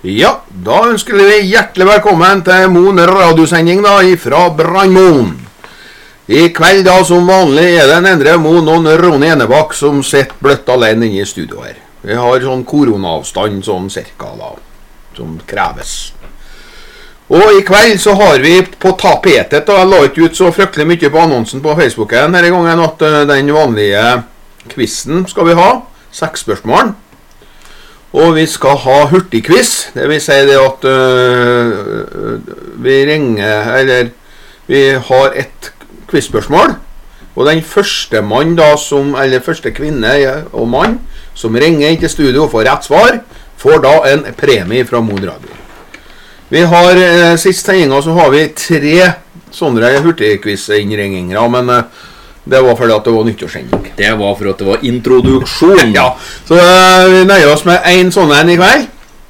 Ja, da ønsker vi hjertelig velkommen til Moen radiosending da, fra Brandmoen. I kveld da, som vanlig, det en Endre Moen og Ronny Enebakk som sitter bløtt alene inne i studio her. Vi har sånn koronaavstand, sånn cirka da, som kreves. Og i kveld så har vi på tapetet, og jeg la ikke ut så fryktelig mye på annonsen på Facebooken denne gangen, at den vanlige quizen skal vi ha, 6 spørsmål. Og vi skal ha hurtigquiz, det vil si det at vi ringer, eller vi har et quizspørsmål, og den første mann da, eller første kvinne og mann, som ringer inn til studio og får rett svar, får da en premie fra Moen Radio. Vi har, sist sendinga så har vi 3 sånne hurtigquiz-innringinger, men det var fordi at det var nyttårssending. Det var for at det var introduksjon. Ja, så vi nøyer oss med en sånn en i kveld.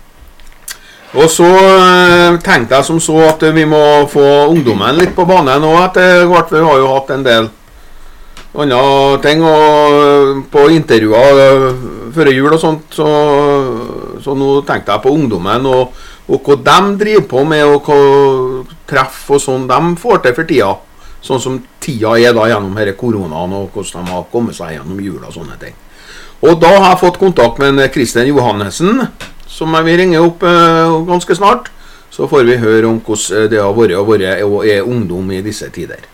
Og så tenkte jeg som så at vi må få ungdommen litt på banen nå, etter hvert. Vi har jo hatt en del andre ting og på intervjuer før jul og sånt, så nå tenkte jeg på ungdommen og hva de driver på med, og hva treff og sånn de får til for tida. Sånn som tida da gjennom denne koronaen, og hvordan de har kommet seg gjennom jul og sånne ting. Og da har jeg fått kontakt med Kristian Johannessen, som jeg vil ringe opp ganske snart. Så får vi høre om hvordan det har vært og er ungdom i disse tider.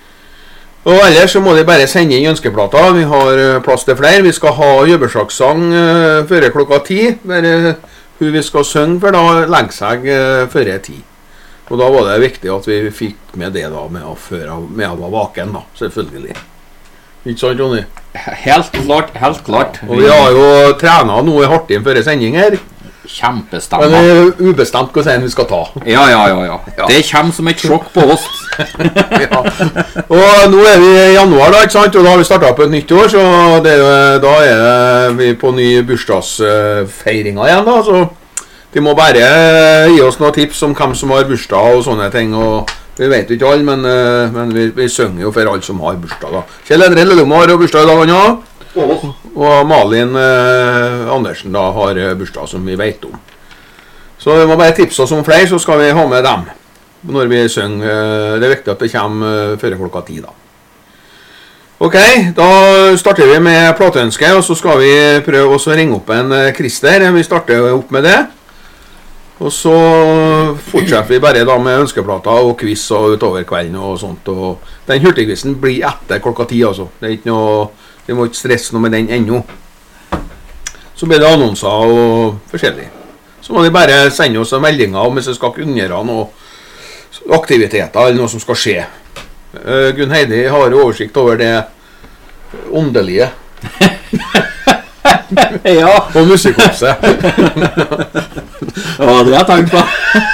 Og ellers så må de bare sende inn ønskeplater. Vi har plass til flere. Vi skal ha jøbersaksang før klokka 10. Bare hun vi skal synge for da legger seg før 10. Og da var det viktig at vi fikk med det da, med å være vaken da, selvfølgelig. Ikke sant, Ronny? Helt klart. Og vi har jo trenet noe hardt inn før sending her. Kjempestemmer. Men det er ubestemt hva vi skal ta. Ja. Det kommer som et sjokk på oss. Ja. Og nå er vi i januar da, ikke sant? Og da har vi startet på et nytt år, så da er vi på ny bursdagsfeiringa igjen da, så de må bare gi oss noen tips om hvem som har bursdag og sånne ting, og vi vet ikke alle, men vi synger jo for alle som har bursdag da. Kjell Endre Lillemo har bursdag i dag, ja. Og Malin Andersen da har bursdag som vi vet om. Så vi må bare tipse oss om flere, så skal vi ha med dem når vi synger. Det er viktig at det kommer før klokka 10 da. Ok, da starter vi med plateønske, og så skal vi prøve også å ringe opp en Christer. Vi starter opp med det. Og så fortsetter vi bare da med ønskeplater og quiz og utover kvelden og sånt. Og den hurtigquizen blir etter klokka 10 altså. Det er ikke noe, vi må ikke stresse noe med den ennå. Så blir det annonser og forskjellig. Så må de bare sende oss meldinger om hvis det skal kunngjøre noe aktiviteter eller noe som skal skje. Gunn Heidi har oversikt over det åndelige. Ja. Og musikkopset. Ja, det har jeg tenkt på.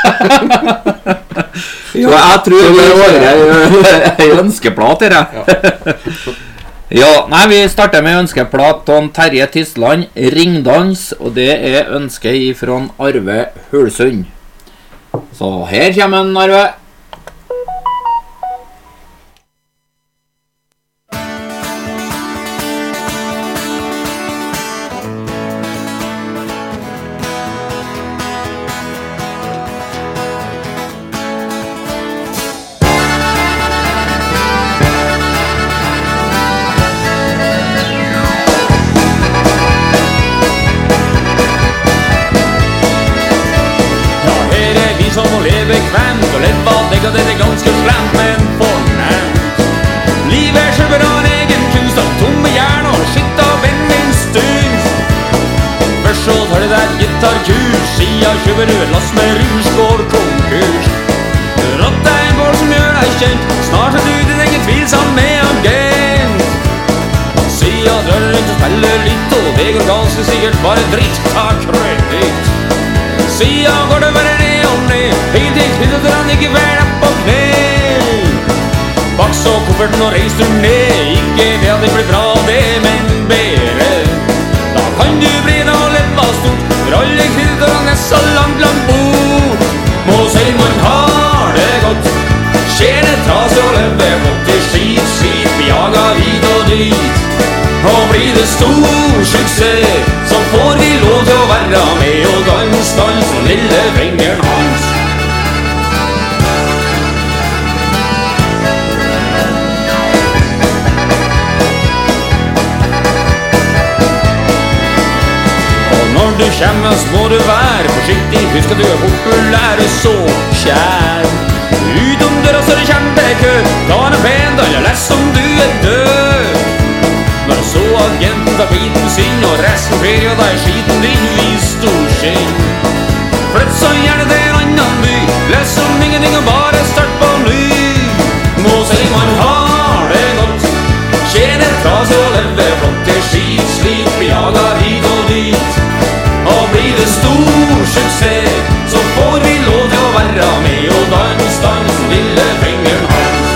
Så jeg tror vi har en ønskeplat her. Ja, nei, vi starter med ønskeplat av Terje Tysland, Ringdans, og det er ønske fra Arve Hulsund. Så her kommer en Arve. Nå reiser du ned, ikke ved at det blir bra det, men bedre. Da kan du bli da leva stort, for alle krydderene er så langt bort. Må si man har det godt, skjer det tras og lever godt. Det skit, vi jager hit og dit, og blir det det stor suksess, så får vi lov til å være med og danse lillefingeren hans. Når du kommer, så må du være forsiktig. Husk at du er populær og så kjær. Utom døra så er det kjempekø. Ta en pen, da eller lest om du er død. Når så agenten tar biten sin, og resten ferie, og da er skiten din i storskinn. Flytt så gjerne til en annen by. Les om ingenting og bare start på ny. Må si man har det godt. Tjener fra så leve flott til skit, slik vi jager hit og dit. Og blir det stor suksess, så får vi lov til å være med og dans lillefingeren hans.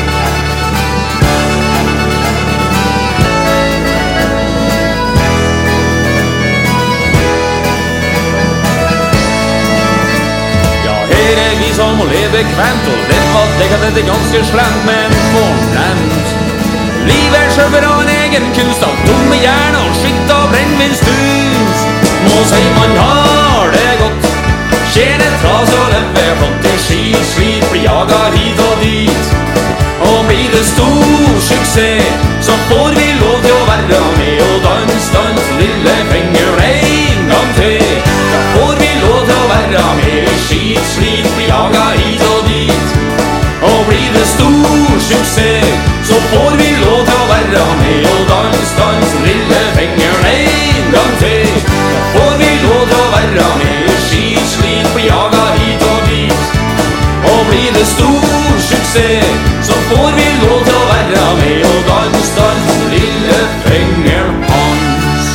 Ja, her er vi som må leve kvemt, og det var det er ganske slemt, men fornemt. Livet er selv av en egen kunst, av dumme hjerne og skitt og brennvinstust. Må si man har det godt. Tjener fra så leve flott til skit, slit, blir jaget hit og dit. Og blir det stor suksess, så får vi lov til å være med og dans lillefingeren en gang til. Da får vi lov til å være med, skit, slit, blir jaget hit og dit. Og blir det stor suksess, så får vi lov til å være med og dans lillefingeren en gang til. Da får vi lov til å være med, skit, slit, blir jaget hit og dit. Og blir det stor suksess, så får vi lov til å være med og dans lillefingeren hans.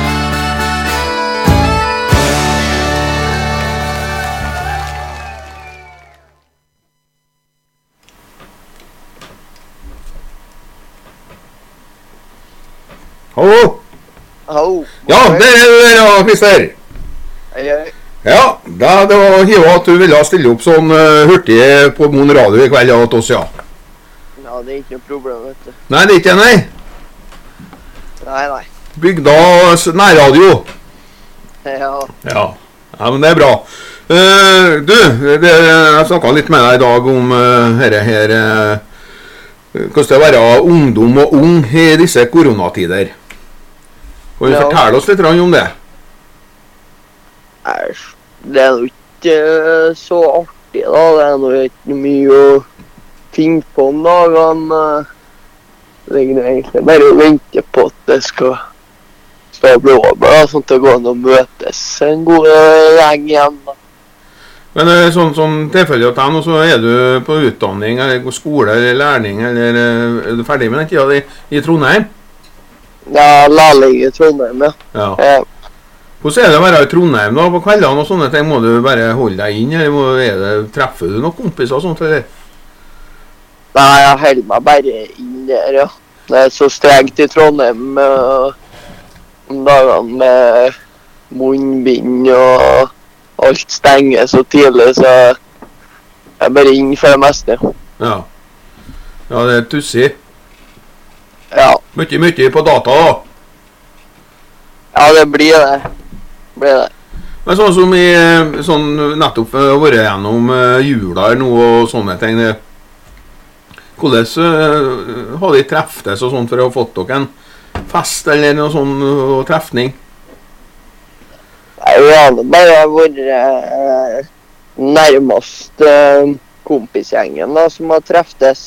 Hallo? Hallo. Ja, der er du der, ja, Christer. Hei. Ja, det var hiva at du ville stille opp sånn hurtig på Mon Radio i kveld av oss, ja. Ja, det er ikke noe problem, vet du. Nei, det er ikke nei. Nei. Bygdas nærradio. Ja. Ja, men det er bra. Jeg snakket litt med deg i dag om her, hvordan det er å være ungdom og ung i disse koronatider. Kan du fortelle oss litt om det? Det er jo ikke så artig da, det er jo ikke mye å finne på om dagene. Det er egentlig bare å vente på at det skal bli over, da, sånn at det går an å møtes en god gjeng igjen da. Men sånn tilfelle at deg nå, så er du på utdanning, eller på skole, eller lærning, eller er du ferdig med den tida i Trondheim? Ja, lærling i Trondheim, ja. Hvordan er det å være i Trondheim da, på kveldene og sånne ting? Må du bare holde deg inn, eller treffer du noen kompiser og sånt, eller? Nei, jeg holder meg bare inn der, ja. Det er så strengt i Trondheim om dagene med munnbind og alt stenger så tidlig, så jeg er bare inn for det meste. Ja, det er tussig. Ja. Mye på data da. Ja, det blir det. Men sånn som sånn nettopp vært gjennom jula nå og sånne ting, hvordan har de treftes og sånt for å ha fått dere en fest eller noe sånn trefning? Nei, vi har bare vært nærmest kompisgjengen da, som har treftes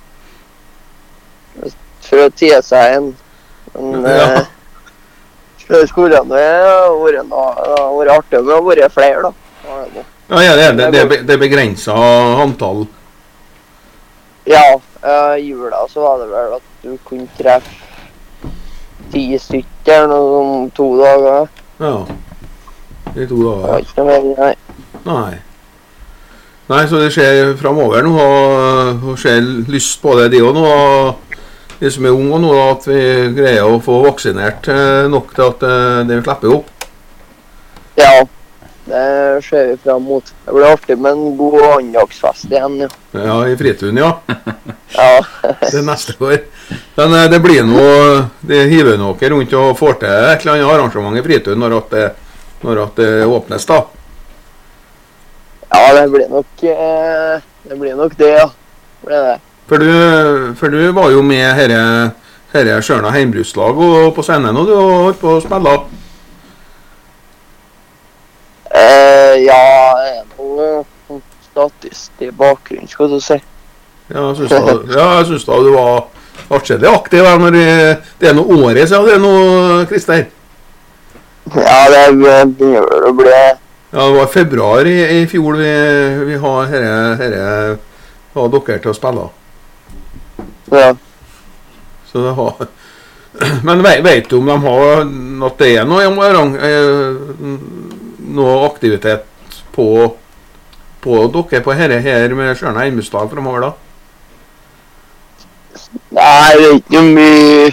for å tie seg en. Men skolene har vært artig, men det har vært flere da. Ja, det er begrenset antall. Ja, jula så var det vel at du kunne treffe 10 stykker om 2 dager. Ja, i 2 dager. Det var ikke noe mer, Nei, så det skjer fremover nå, og skjer lyst på det de også nå, og de som er unge nå, at vi greier å få vaksinert nok til at de slipper opp. Ja, Det ser vi frem mot. Det blir artig med en god andagsfest igjen, ja. Ja, i Fritun, ja. Ja. Det neste år. Men det blir noe, det hiver noe rundt og får til et eller annet arrangement i Fritun når at det åpnes da. Ja, det blir nok det, ja. Det blir det. For du var jo med herre Sjørna Heimbruslag og på scenen, og du har holdt på å spille. Ja, det er noe statist i bakgrunnen, skal du si. Ja, jeg synes da du var atskillig aktiv når det er noe året siden det er noe, Christer. Ja, det begynner vel å bli... Ja, det var februar i fjor vi har dere til å spille. Ja. Så det har... Men vet du om de har at det er noe aktivitet på dere på her med Sjørna Heimbruslag fremover da? Nei, det er ikke noe mye...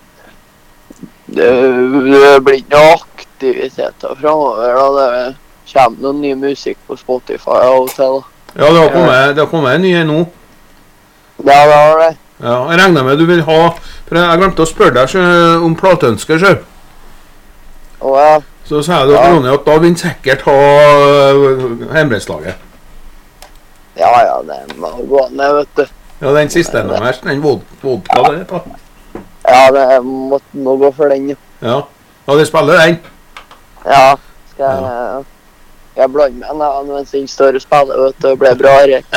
Det blir ikke noe aktiviteter fremover da. Det kommer noen ny musikk på Spotify av og til da. Ja, det har kommet en ny nå. Ja, det har det. Ja, jeg regner med du vil ha, for jeg glemte å spørre deg om plateønsker, så. Og ja. Så sier du, Ronny, at da vil han sikkert ha Heimbruslaget. Ja, det må gå ned, vet du. Ja, den siste deres, den vodka det på. Ja, det må gå for den, ja. Ja, de spiller den. Ja, skal jeg blande med den mens den står og spiller, vet du, det ble bra her.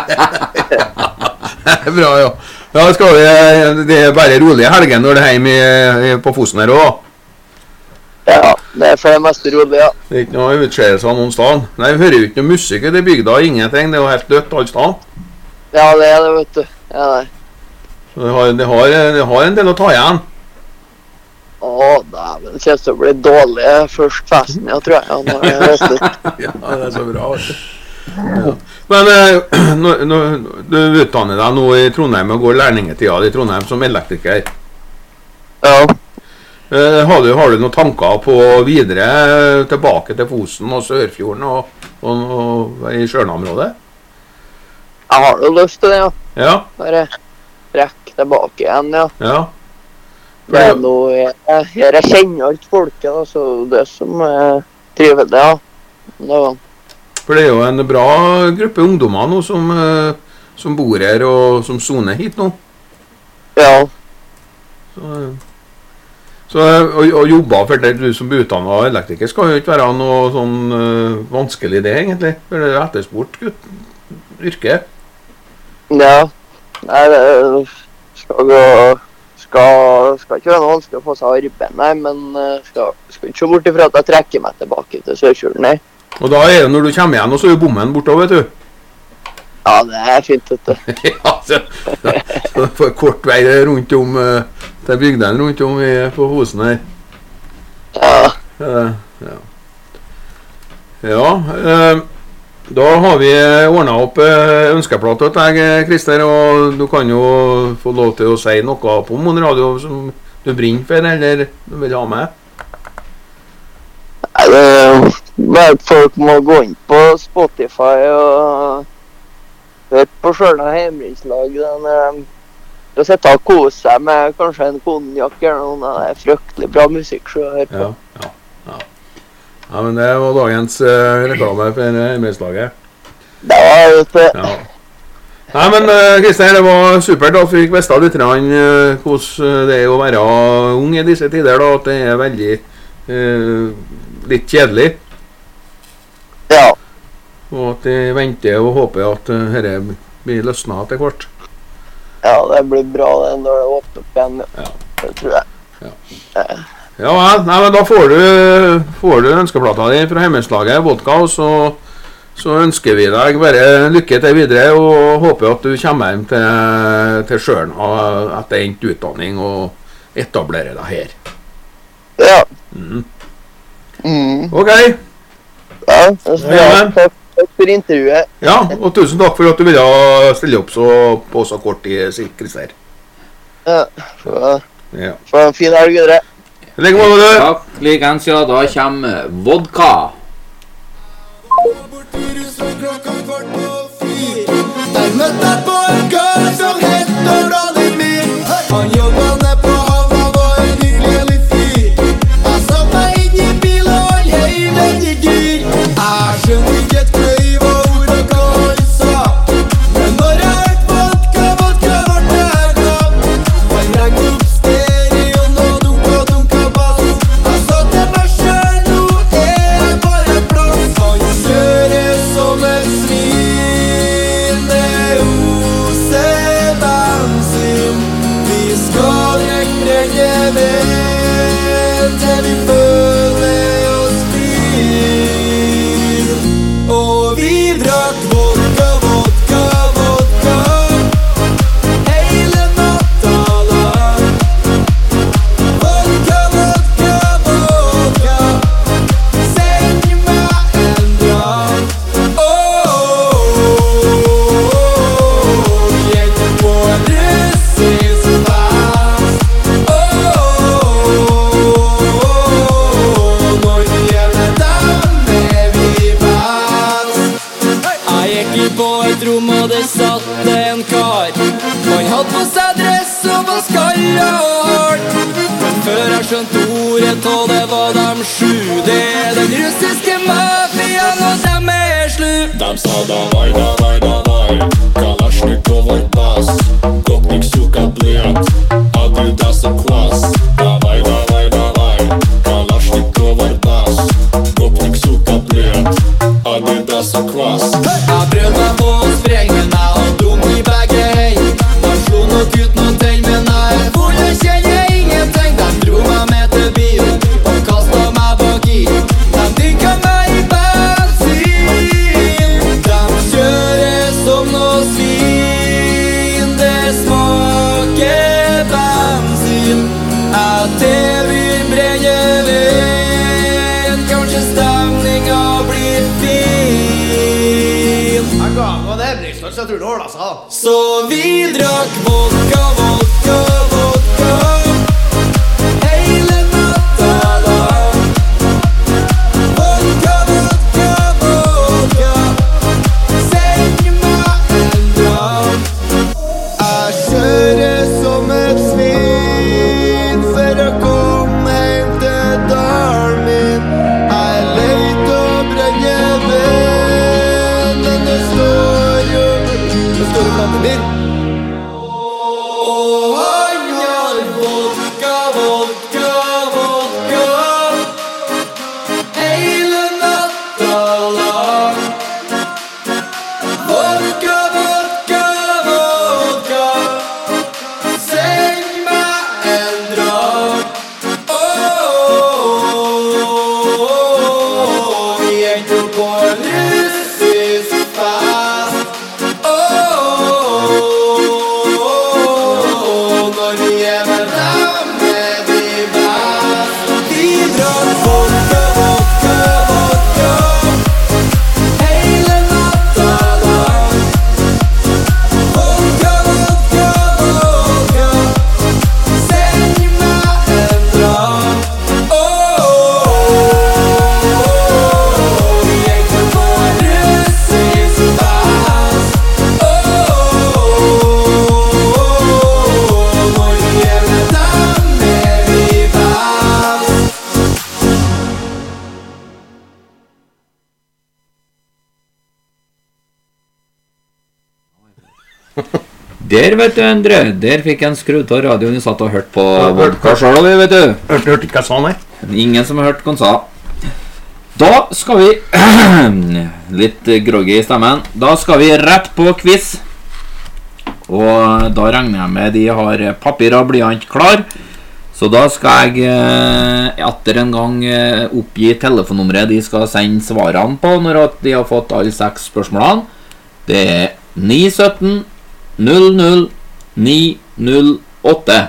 Bra, ja. Ja, det er bare rolige helgen når det er hjemme på Fosen her også. Ja, det er for det meste rolig, ja. Det er ikke noe utskjedelse av noen sted. Nei, vi hører jo ikke noe musikk i det bygda, ingenting, det er jo helt dødt alle steder. Ja, det er det, vet du. Ja, det. Så det har en del å ta igjen. Dæven, det kjennes til å bli dårlig først festen, jeg tror jeg. Når det er slutt. Ja, det er så bra, vet du. Ja. Men du utdanner deg nå i Trondheim og går lærlingetida i Trondheim som elektriker. Ja. Har du noen tanker på videre tilbake til Fosen og Sørfjorden og i Sjørna-området? Jeg har jo lyst til det, ja. Ja. Bare rekke tilbake igjen, ja. Ja. Det er noe jeg kjenner alt folket, da, så det som triver det, ja. For det er jo en bra gruppe ungdommer nå som bor her og som soner hit nå. Ja. Så å jobbe for det, du som blir utdannet elektriker, skal jo ikke være noe sånn vanskelig det, egentlig. For det er etterspurt yrke. Ja. Nei, det skal ikke være noe vanskelig å få seg arbeid, nei, men skal ikke se bort ifra at jeg trekker meg tilbake til Sørfjorden, nei. Og da er det når du kommer igjen, og så er jo bommen bortover, vet du. Ja, det er fint, vet du. Ja, så får kort vei rundt om til bygden rundt om på Fosen her. Ja. Da har vi ordnet opp ønskeplater til deg, Christer, og du kan jo få lov til å si noe på Mon Radio som du brenner for, eller du vil ha med. Nei, det er bare at folk må gå inn på Spotify og høre på Sjørna Heimbruslag når de sitter og koser seg med kanskje en konjakk eller noe. Det er fryktelig bra musikk å høre på. Ja, men det var dagens reklame for Heimbruslaget. Det var det. Ja. Nei, men Christer, det var supert at vi fikk vite litt hvordan det er å være ung i disse tider, da, at det er veldig litt kjedelig. Ja. Og at de venter og håper at dette blir løsnet etter hvert. Ja, det blir bra det når det åpner opp igjen. Ja. Det tror jeg. Ja, nei, men da får du ønskeplata di fra Heimbruslaget, vodka, og så ønsker vi deg bare lykke til videre, og håper at du kommer hjem til Sjørna etter endt utdanning og etablerer deg her. Ja. Ok. Ja, takk for intervjuet. Ja, og tusen takk for at du ville stille opp på så kort tid, Christer. Ja, for en fin helg videre. Legg måte, du. Takk, likens, ja, da kommer vodka. harry og hardt. Men før jeg skjønte ordet og det var dem 7. Det den russiske mafiaen og dem slu. De sa давай, Калашников вой пас, гопник, сука, блядь, Адидас и класс. Давай, Калашников вой пас, гопник, сука, блядь, Адидас и класс. Jeg prøvde meg på å sprenge, men jeg har dum I begge heng. De slo nok ut noen tegn, men jeg full og kjenner ingenting. De dro meg med til bilen og kastet meg bak I. De dynket meg I bensin. De kjører som noe svin. Det smaker bensin etter vi brenner veien. Kanskje stemningen blir fin. Jeg ga meg det brystet, så jeg tror det ordnet seg da. Så vi drakk vodka, vodka, vodka hele natta lang. Vodka, vodka, vodka, send meg en dram. Jeg kjører som et svin for å komme hjem til dalen min. Jeg leit og brenner ved, men det står jo flaten min. Og han har vodka, vodka, vodka hele natta lang. Vodka, vodka, vodka, send meg en dram. Vi endte på en russisk fest. Når vi med dem vi best. Vi drakk vodka, vodka, vodka hele natta lang. Vodka, vodka, vodka, send meg en dram. Vi endte på en russisk fest. Når vi med dem vi best. Der, vet du, Endre. Der fikk en skrudd av radioen. Jeg satt og hørte på vodka selv, vet du. Hørte ikke hva jeg sa, nei. Ingen som har hørt hva han sa. Da skal vi litt groggy I stemmen. Da skal vi rett på quiz. Og da regner jeg med de har papir og blyant klar. Så da skal jeg etter en gang oppgi telefonnummeret de skal sende svarene på når de har fått alle 6 spørsmålene. Det 917 00 908.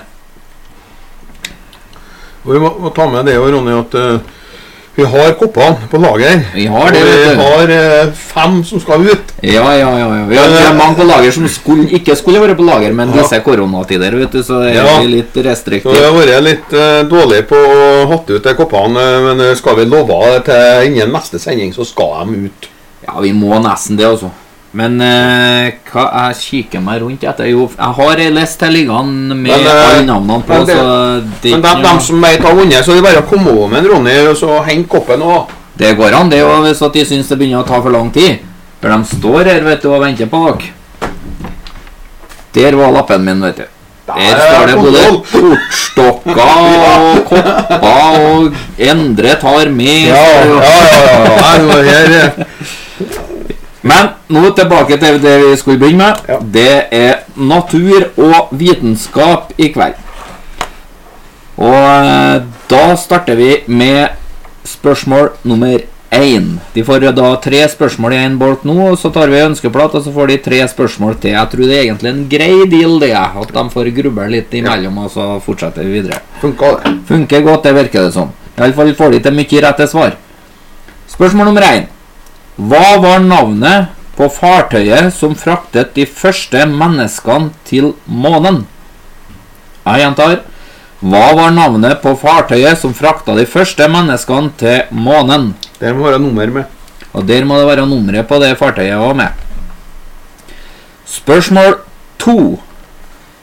Og vi må ta med det, Ronny, at vi har koppene på lager. Vi har det, og vet vi du. har 5 som skal ut. Ja. Vi har mange på lager som ikke skulle være på lager, men disse koronatider, vet du, så er vi litt Så restriktive. vi har vært litt dårlige på å hatt ut de koppene, men skal vi love til innen neste sending, så skal de ut. Ja, vi må nesten det, altså. Men hva jeg kikker meg rundt etter? Jo, jeg har en list til liggende med alle navnene på, så det Men dem som vet har vunnet, så er det bare å komme over med en Ronny, og så henge koppen også. Det går an, det er jo hvis at de synes det begynner å ta for lang tid. For de står her, vet du, og venter på dere. Der var lappen min, vet du. Der står det både kortstokker og kopper, og Endre tar med. Men nå tilbake til det vi skulle begynne med. Det natur og vitenskap I kveld. Og da starter vi med spørsmål nummer 1. De får da 3 spørsmål I en bolk nå, og så tar vi ønskeplatt, og så får de 3 spørsmål til. Jeg tror det egentlig en grei deal det, at de får grubbe litt imellom, og så fortsetter vi videre. Funker godt, det virker det som. I alle fall får de til mye rette svar. Spørsmål nummer 1. Hva var navnet på fartøyet som fraktet de første menneskene til månen? Jeg gjentar. Hva var navnet på fartøyet som fraktet de første menneskene til månen? Der må være nummer med. Og der må det være nummeret på det fartøyet også med. Spørsmål 2.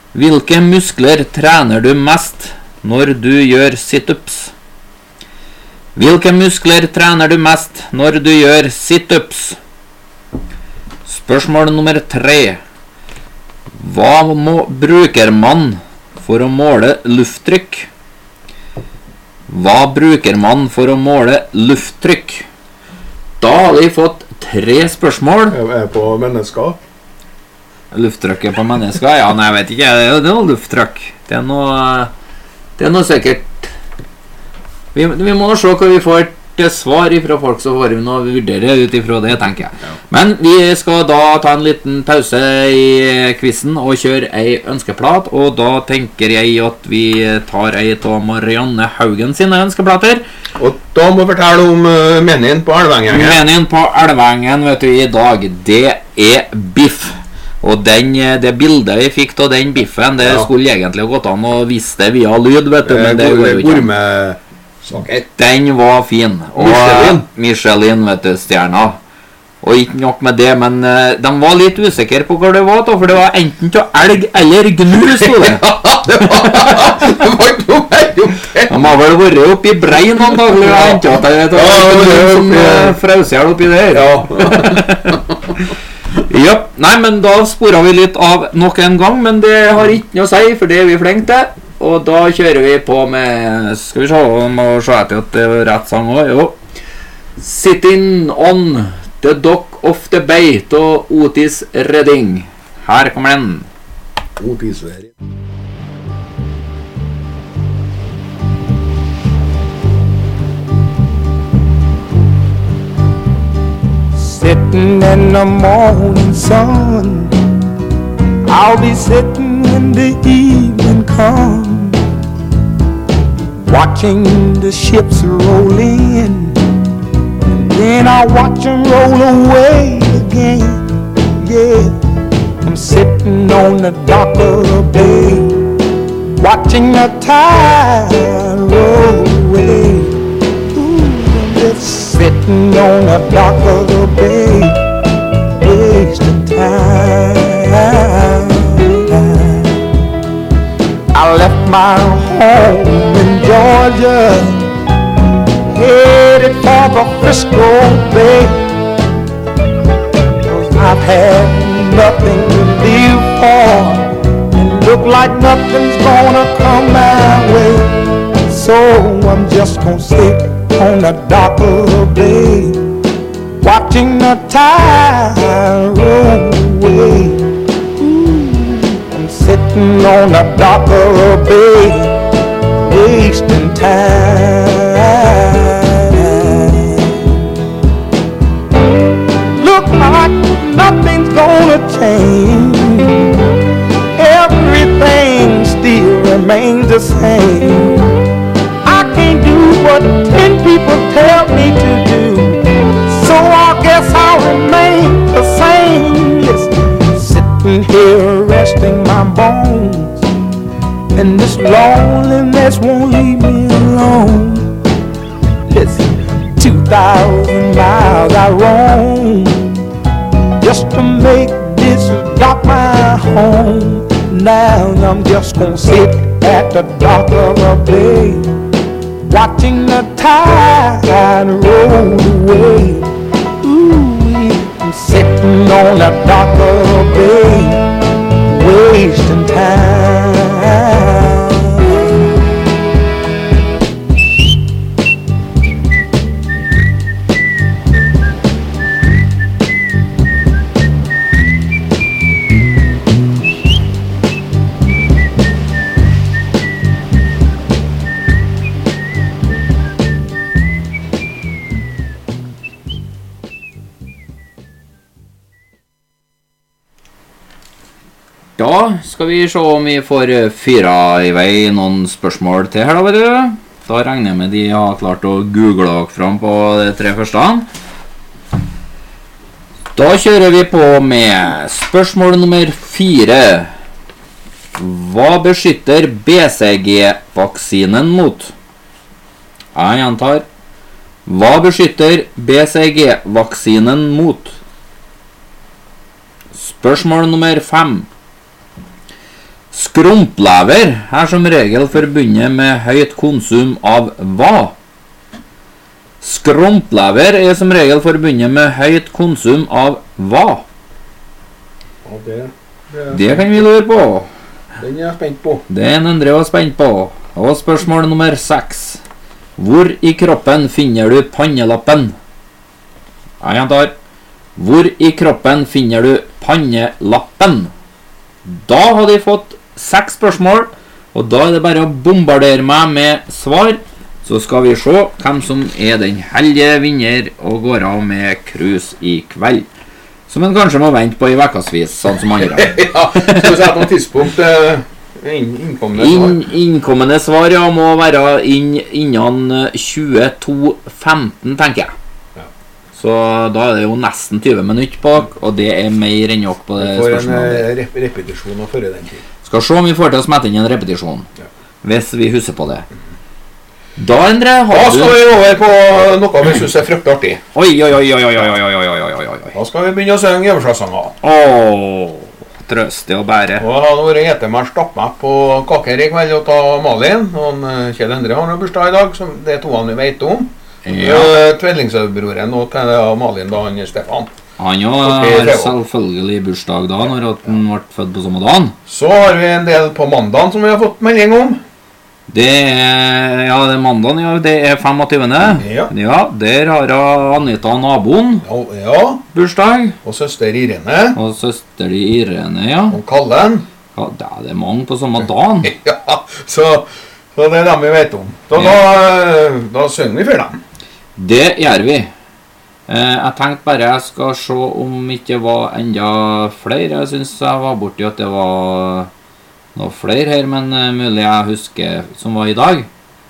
Hvilke muskler trener du mest når du gjør sit-ups? Hvilke muskler trener du mest når du gjør sit-ups? Spørsmål nummer 3. Hva bruker man for å måle lufttrykk? Hva bruker man for å måle lufttrykk? Da har vi fått 3 spørsmål. Er på mennesker? Lufttrykket på mennesker? Ja, nei, jeg vet ikke. Det er noe lufttrykk. Det er noe sikkert. Vi må se hva vi får til svar fra folk, så får vi nå vurdere ut ifra det, tenker jeg. Ja. Men vi skal da ta en liten pause i quizen og kjøre ei ønskeplat, og da tenker jeg at vi tar ei av Marianne Haugen sine ønskeplater. Og da må vi fortelle om menyen på Elvengen. Menyen på Elvengen, vet du, i dag, det er biff. Og det bildet vi fikk av den biffen, det skulle egentlig gått an å vise det via lyd, vet du, men det går jo ikke. Den var fin. Og Michelin, vet du, stjerna. Og ikke nok med det, men de var litt usikre på hva det var, for det var enten til elg eller gnu, så det. Det var ikke noe mer om det. De har vel vært oppi brein antagelig og hentet det som frausjel oppi der. Ja, nei, men da sporet vi litt av nok en gang, men det har ikke noe å si, for det er vi flinke til. Og da kjører vi på med, skal vi se, må se etter at det var rett sang også, jo. Sitting on the dock of the bay og Otis Redding. Her kommer den. Otis Redding. Sitting in the morning sun, I'll be sitting when the evening comes, watching the ships roll in, and then I'll watch them roll away again. Yeah, I'm sitting on the dock of the bay, watching the tide roll away. Just sitting on the dock of the bay, wasting time. I left my home in Georgia, headed for the Frisco Bay, 'cause I've had nothing to live for, and look like nothing's gonna come my way. So I'm just gonna sit on the dock of the bay, watching the tide roll away. I'm sitting on the dock of the bay, wasting time. Look like nothing's gonna change, everything still remains the same. I can't do what 10 people tell me to do, so I guess I'll remain the same. Yes, sitting here resting my bones, and this loneliness won't leave me alone. Listen, 2,000 miles I roam just to make this dock my home. Now I'm just gonna sit at the dock of a bay, watching the tide roll away. Ooh, I'm sitting on the dock of a bay, wasting time. Da skal vi se om vi får fyra i vei noen spørsmål til her da, vet du. Da regner jeg med de har klart å google dere fram på de 3 første. Da kjører vi på med spørsmål nummer 4. Hva beskytter BCG-vaksinen mot? Jeg gjentar. Hva beskytter BCG-vaksinen mot? Spørsmål nummer 5. Skrumplever er som regel forbundet med høyt konsum av hva? Skrumplever er som regel forbundet med høyt konsum av hva? Ja, Det kan vi lure på. Den er jeg spent på. Den Endre var spent på. Og spørsmål nummer 6. Hvor i kroppen finner du pannelappen? Jeg gjentar. Hvor i kroppen finner du pannelappen? Da har de fått 6 spørsmål, og da er det bare å bombardere meg med svar. Så skal vi se hvem som er den heldige vinner og går av med krus i kveld. Som en kanskje må vente på i vekkasvis, sånn som andre. Ja, så sett noen tidspunkt innkommende svar. Innkommende svar, ja, må være innen 22.15, tenker jeg. Ja. Så da er det jo nesten 20 minutter på, og det er mer enn nok på det spørsmålet. For en repetisjon av forrige den tid. Skal se om vi får til å smette inn en repetisjon, Ja. hvis vi husker på det. Da, Endre, Da har skal du... vi over på noe vi synes er fryktelig artig. Oi. Da skal vi begynne å synge hjemmeslagssanger. Trøste og bære. Og jeg har vært etter meg stappmett på kaker i kveld og ta Malin. Og Kjell Endre har noe bursdag i dag, som det er to han vi vet om. Ja. Tvillingsbroren og til Malin da, han er Stefan. Han jo har selvfølgelig bursdag da, når han ble født på samme dagen. Så har vi en del på mandagen som vi har fått melding om. Det er mandagen, ja, det er 25. Ja. Der har Anita naboen Ja, bursdag. og søster Irene. Og søster Irene, ja. Og Kallen. Ja, det er mange på samme dagen. Ja, så det er dem vi vet om. Så da synger vi for dem. Det gjør vi. Jeg tenkte bare jeg skal se om ikke det var enda flere. Jeg synes jeg var borti at det var noe flere her, men mulig jeg husker som var i dag.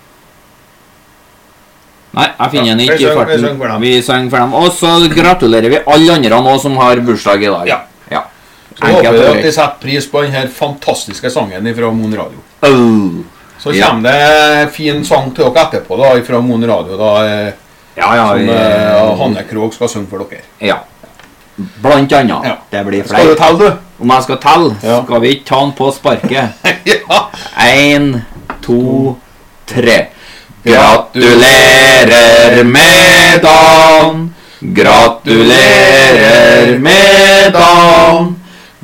Nei, jeg finner den ikke i farten. Vi synger for dem. Og så gratulerer vi alle andre nå som har bursdag i dag. Ja. Så håper vi at de setter pris på denne fantastiske sangen fra Mon Radio. Så kommer det fin sang til dere etterpå da, fra Mon Radio da, som Hanne Krog skal synge for dere. Ja. Blant annet. Ja. Det blir Skal du flere. telle, du? Om jeg skal telle, Ja. skal vi ikke ta den på sparket. Ja. 1, 2, 3. Gratulerer med dagen. Gratulerer med dagen.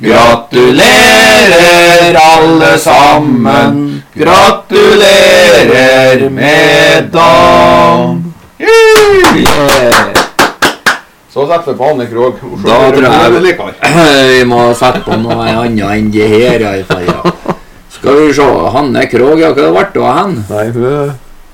Gratulerer alle sammen. Gratulerer med dagen. Så setter vi på Hanne Krog. Da tror det jeg likere. vi må sette på noe annet enn det her i hvert fall, ja. Skal vi se, Hanne Krog, ja, hva det ble av hen? Nei,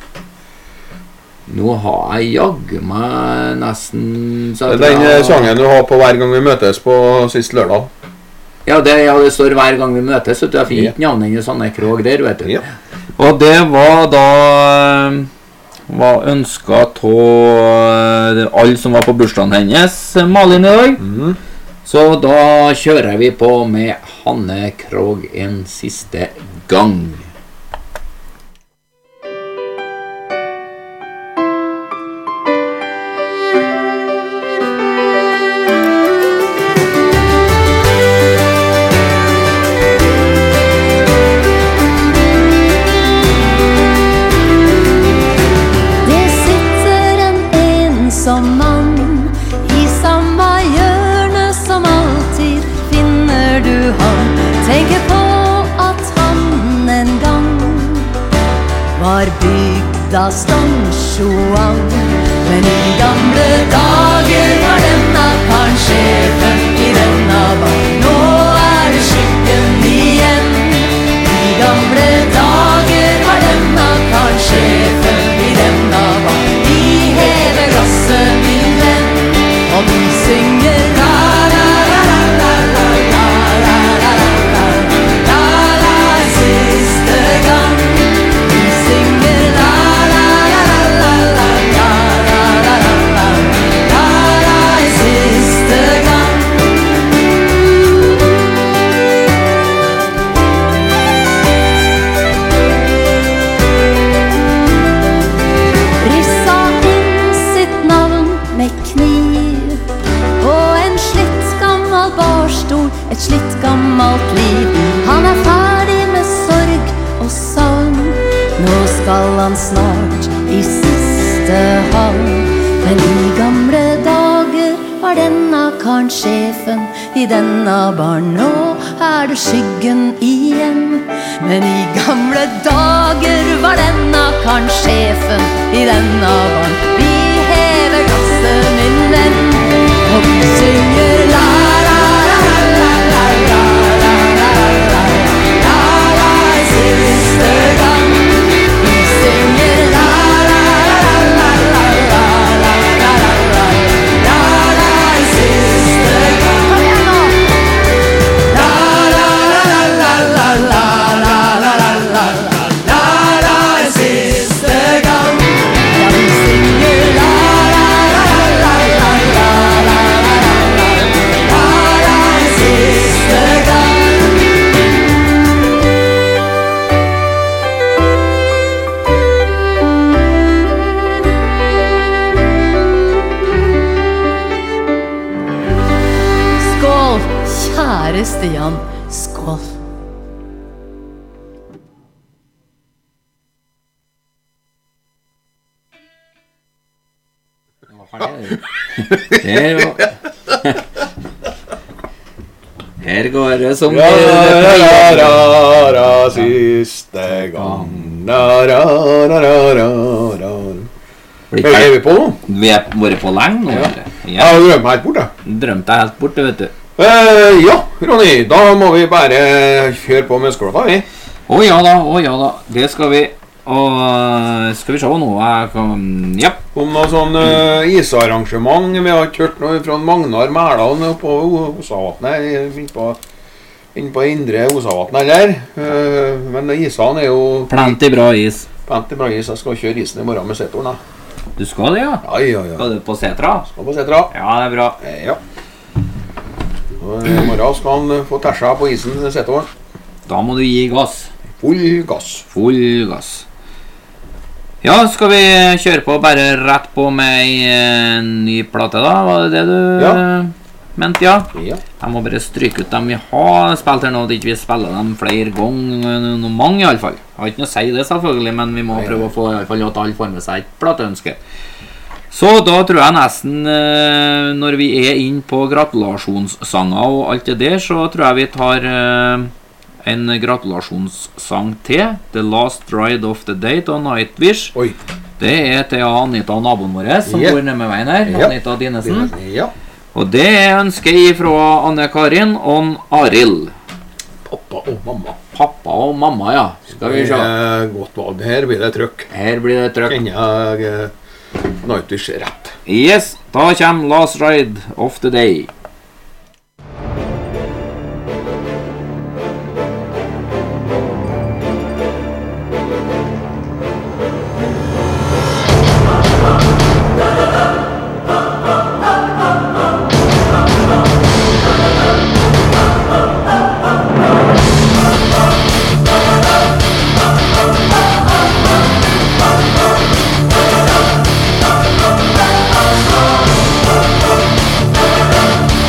Nå har jeg jaggu meg nesten... så jeg den tror jeg- sangen du har på hver gang vi møtes på sist lørdag. Ja, det står hver gang vi møtes, så jeg finner ikke navnet hennes Hanne Krog der, vet du. Ja. Og det var da... var ønsket av alle som var på bursdagen hennes, Malin, i dag. Så da kjører vi på med Hanne Krog en siste gang. Det sitter en ensom mann i samme hjørne som alltid. Finner du han, tenker på at han en gang var bygdas Don Juan. Men i gamle dager var denne karen sjefen i denne bar. Nå er det skyggen igjen. I gamle dager var denne karen sjefen i denne bar. Vi hever glasset, min venn, og vi synger la la la la la la la la la la la la siste gang. Vi synger la la la la la la la la la la la la siste gang. skal han snart i siste havn. Men i gamle dager var denne karen sjefen. I denne baren nå du skyggen igjen. Men i gamle dager var denne karen sjefen. I denne baren vi hever glasset, min venn. Og vi synger la la la la la la la la la la la siste gang. Vi synger la la la la la la la la la la la siste gang. Kom igjen nå! La la la la la la la la la la la la siste gang. Ja, vi synger la la la la la la la la siste gang. Skål, kjære Stian. Skål. Her går det som Ja, det pleier. siste gang. Er vi på nå? Vi har vært på lenge nå, eller? Jeg Ja, har drømt meg helt bort, jeg. drømte deg helt bort, vet du. Ja, Ronny, da må vi bare kjøre på med skåla, vi. Å ja da, det skal vi. Og skal vi se nå, ja. Om noe sånn isarrangement. Vi har kjørt noe fra Magnar Mæland på Osavatnet, inn på indre Osavatnet, eller? Men isene jo Plenty bra is. plenty bra is. Jeg skal kjøre isen i morgen med setoren, da. Du skal det, ja? Ja. Skal du på Setra? Skal på setra. Ja, det er bra. Ja. Og i morgen skal han få tæsja på isen til setoren. Da må du gi gass. Full gass. Full gass. Ja, skal vi kjøre på bare rett på med en ny plate da? Var det det du Ja. mente, ja? Ja. Jeg må bare stryke ut dem vi har spilt her nå, at ikke vi spiller dem flere ganger, noe mange i alle fall. Jeg har ikke noe å si det selvfølgelig, men vi må prøve å få i alle fall at alle får med seg et plateønske. Så da tror jeg nesten, når vi er inn på gratulasjonssanger og alt det der, så tror jeg vi tar en gratulasjonssang til, The Last Ride of the Day av Nightwish. Oi. Det er til Anita, naboen vår, som Ja. bor nede med veien her, Ja. Anita Dinesen. Ja. Og det er ønsket fra Anne-Karin og Arild. Pappa og mamma. Pappa og mamma, ja. Skal vi Det se. er godt valg. Her blir det trøkk. Her blir det trøkk. Kjenner jeg Nightwish rett. Yes, da kommer Last Ride of the Day. La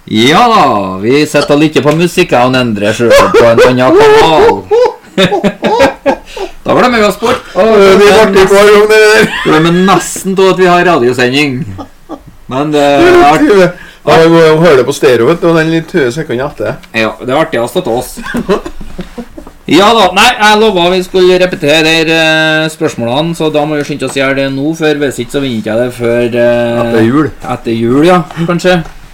Ja da, vi setter og lytter på musikk av en endre selv på en annen kanal. Da glemmer vi oss bort. Det var ikke hver gang det der. Vi glemmer nesten til at vi har radiosending. Men det er artig. Ja, jeg må høre det på stereo, vet du, og den litt 20 sekunder etter. Ja, det er artig å stå til oss. Ja da, nei, jeg lovet vi skulle repetere spørsmålene, så da må vi skynde oss å gjøre det nå, for hvis ikke så vinner ikke jeg det før Etter jul. Etter jul, ja, kanskje.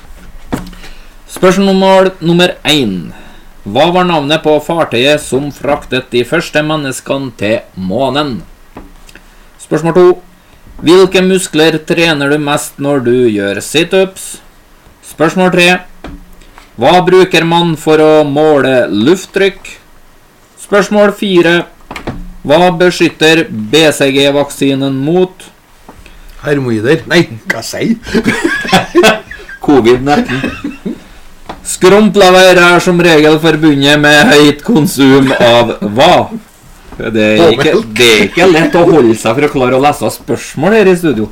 Spørsmål nummer 1. Hva var navnet på fartøyet som fraktet de første menneskene til månen? Spørsmål 2. Hvilke muskler trener du mest når du gjør sit-ups? Spørsmål 3. Hva bruker man for å måle lufttrykk? Spørsmål 4. Hva beskytter BCG-vaksinen mot? Hermoider. Nei, hva sier? Covid-19. Skrumplever er som regel forbundet med høyt konsum av hva? Det er ikke lett å holde seg for å klare å lese spørsmål her i studio.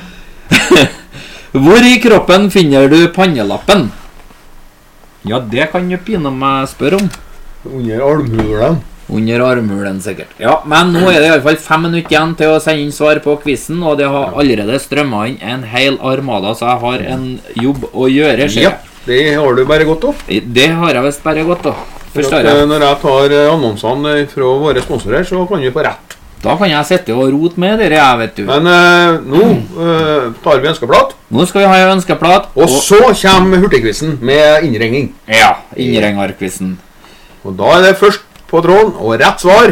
Hvor i kroppen finner du pannelappen? Ja, det kan jo pine meg spørre om. Under armhulen. Under armhulen sikkert. Ja, men nå er det i alle fall 5 minutter igjen til å sende inn svar på quizen, og det har allerede strømmet inn en hel armada, så jeg har en jobb å gjøre. Ja, det har du bare godt av. Det har jeg vist bare godt av. Når jeg tar annonsene fra våre sponsorer, så kan vi få rett. Da kan jeg sitte og rote med dere, jeg vet du. Men nå tar vi ønskeplat. Nå skal vi ha en ønskeplat. Og så kommer hurtigquizen med innringning. Ja, innringerquizen. Og da er det først på tråden, og rett svar.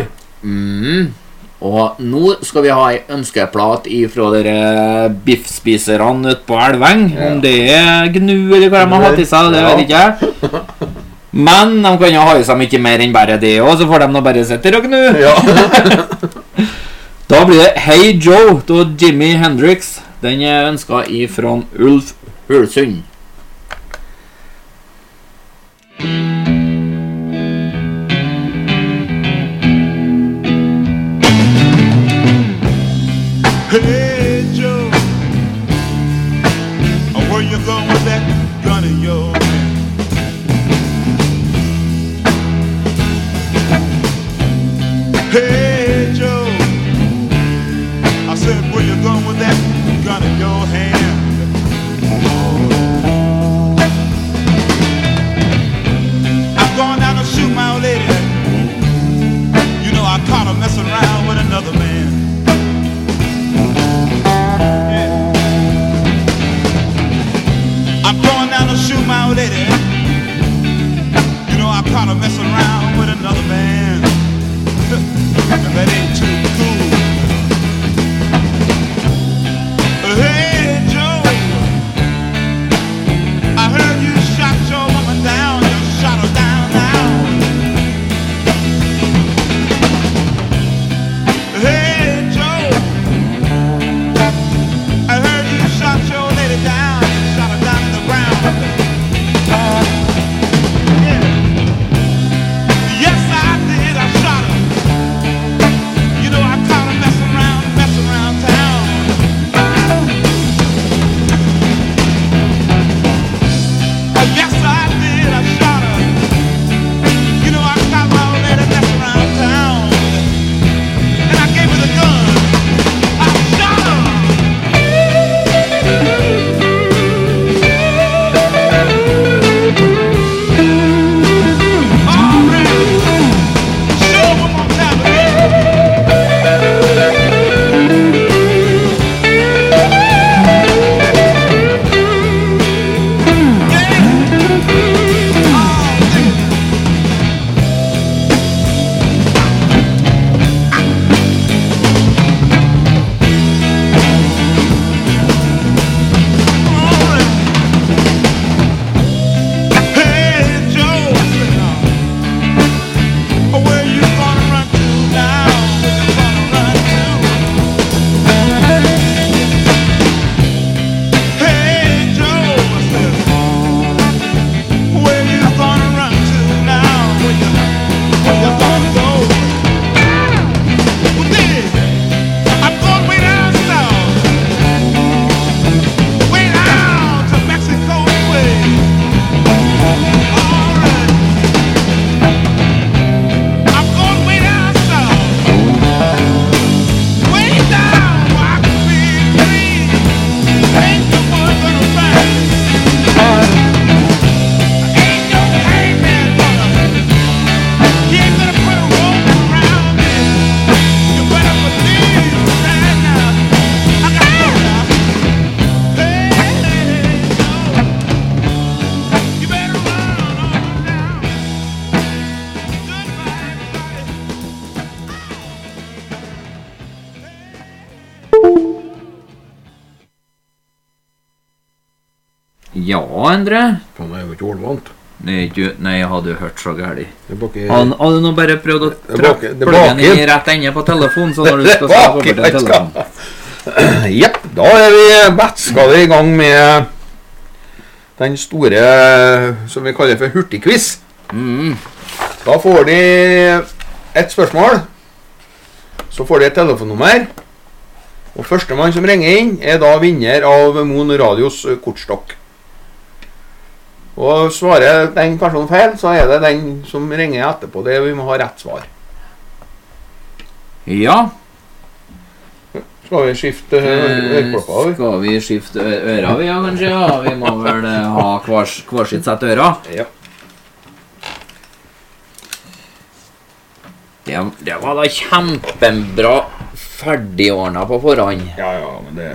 Og nå skal vi ha en ønskeplat ifra dere biffspiserne ut på Elveng. Om det er gnu eller hva de har hatt i seg, det vet ikke jeg. Men de kan jo ha i seg mye mer enn bare det, og så får de nå bare sitte og gnu. Ja. Da blir det Hey Joe til Jimi Hendrix. Den er ønsket ifra Ulf Hulsund. Hey Joe, where you going with that gun of yours? Hey Joe, I said, where you going with that gun in your hand? I'm going down to shoot my old lady. You know I caught her messing around with another man. I'm going down to shoot my old lady. You know I caught her messing around with another man. And that ain't too cool. Hey Joe, I heard you shot your woman down. You shot her down now. Hey Ja, Endre. Han er jo ikke ordvant. Nei, jeg hadde hørt så gærlig. Det er baki... Han hadde nå bare prøvd å Det er trykke baki- pluggen inn i rett ende på telefonen, så når du skal snakke over til telefonen. Jepp, da er vi bettskadet i gang med den store, som vi kaller for hurtigquiz. Da får de et spørsmål, så får de et telefonnummer, og første mann som ringer inn er da vinner av Mon Radios kortstokk. Og svarer den personen feil, så er det den som ringer etterpå. Det vi må ha rett svar. Ja. Skal vi skifte øreklokka? Skal vi skifte øra, vi, ja, kanskje? Ja, vi må vel ha hver sitt sett øra. Ja. Det var da kjempebra ferdigordnet på forhånd. Ja, men det...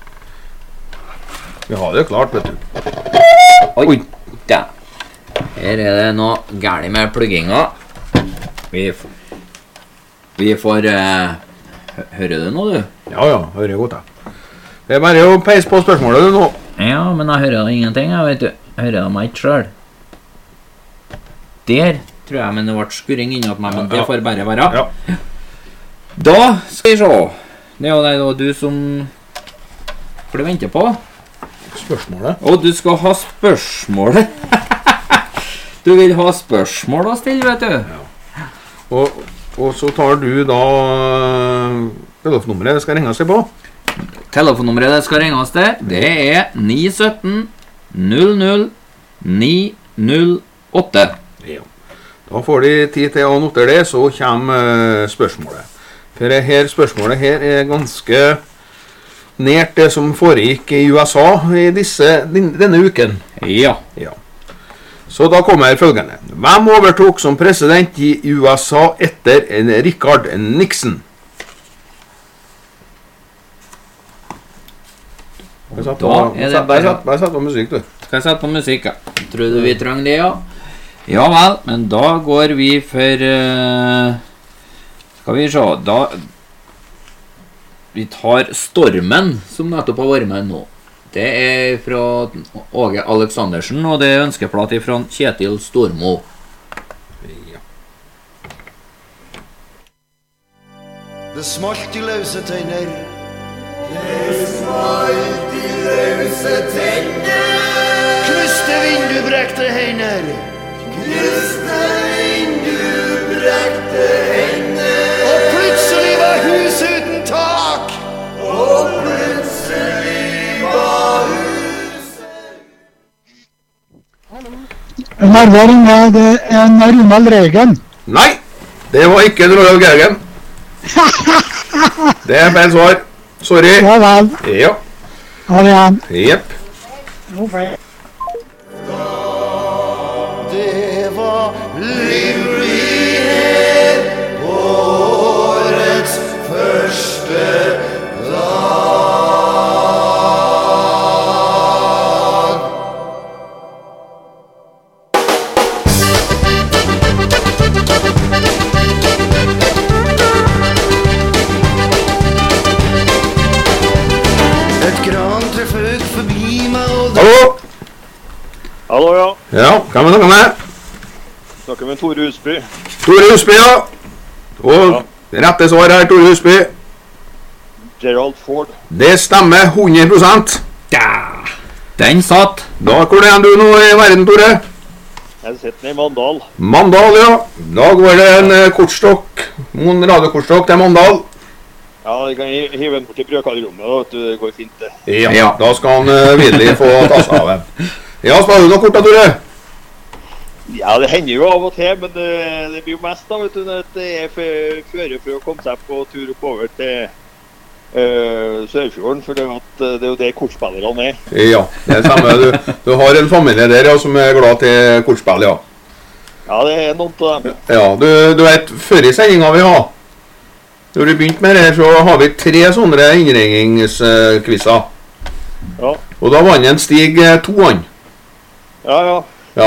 Vi har det klart, vet du. Oi, da. Her er det noe gærlig med plugginga. Vi får... hører du nå, du? Ja, hører godt, jeg. Det er bare å peise på spørsmålet du nå. Ja, men jeg hører da ingenting, jeg vet du. Jeg hører da meg ikke selv. Der tror jeg, men det ble skurring innat meg, men det får bare være. Ja. Da skal vi se. Det er jo det du som... Hva du venter på? Spørsmålet. Og du skal ha spørsmålet. Du vil ha spørsmål å stille, vet du. Ja. Og så tar du da telefonnummeret det skal ringes til på. Telefonnummeret det skal ringes til, det er 917 00 908. Ja. Da får de tid til å notere det, så kommer spørsmålet. For her spørsmålet her er ganske nært det som foregikk i USA i denne uken. Ja. Så da kommer følgende. Hvem overtok som president i USA etter Richard Nixon? Bare sett på musikk, du. Skal jeg sette på musikk, ja. Tror du vi trenger det, ja? Ja vel, men da går vi for... skal vi se, da... Vi tar Stormen, som nettopp har vært med nå. Det er fra Åge Aleksandersen, og det er ønskeplatt fra Kjetil Stormo. Ja. Det smalt i løse tenner. Knuste vindu, brekte hender. Og plutselig var huset uten tak. Nærværing er det en Ronald Reagan. Nei, det var ikke Ronald Reagan. Det er feil svar. Sorry. Ja vel. Ja. Ha det igjen. Jepp. Det var livlighet på årets første dag. Et gran treffet forbi meg og Hallo? Hallo, ja. Ja, hvem er det med? Snakker med Tore Husby. Tore Husby, ja. Og rette svar her, Tore Husby. Gerald Ford. Det stemmer 100%. Ja, den satt. Da, hvor er du nå i verden, Tore? Jeg sitter nede i Mandal. Mandal, ja. Da går det en kortstokk, Mon radiokortstokk til Mandal. Ja, jeg kan hive den bort i brødkallerommet, da, vet du, det går fint det. Ja, da skal han videre få ta seg av den. Ja, spør du noe kort da, Tore? Ja, det hender jo av og til, men det blir jo mest da, vet du, når det er fører for å komme seg på tur oppover til Sørfjorden, for det er jo det kortspillerne er. Ja, det stemmer. Du har en familie der ja, som er glad til kortspill, ja. Ja, det er noen av dem. Ja, du vet, før i sendingen vi har, når du begynte med det her, så har vi 3 sånne innringningskvisser. Ja. Og da vant en Stig 2 an. Ja. Ja.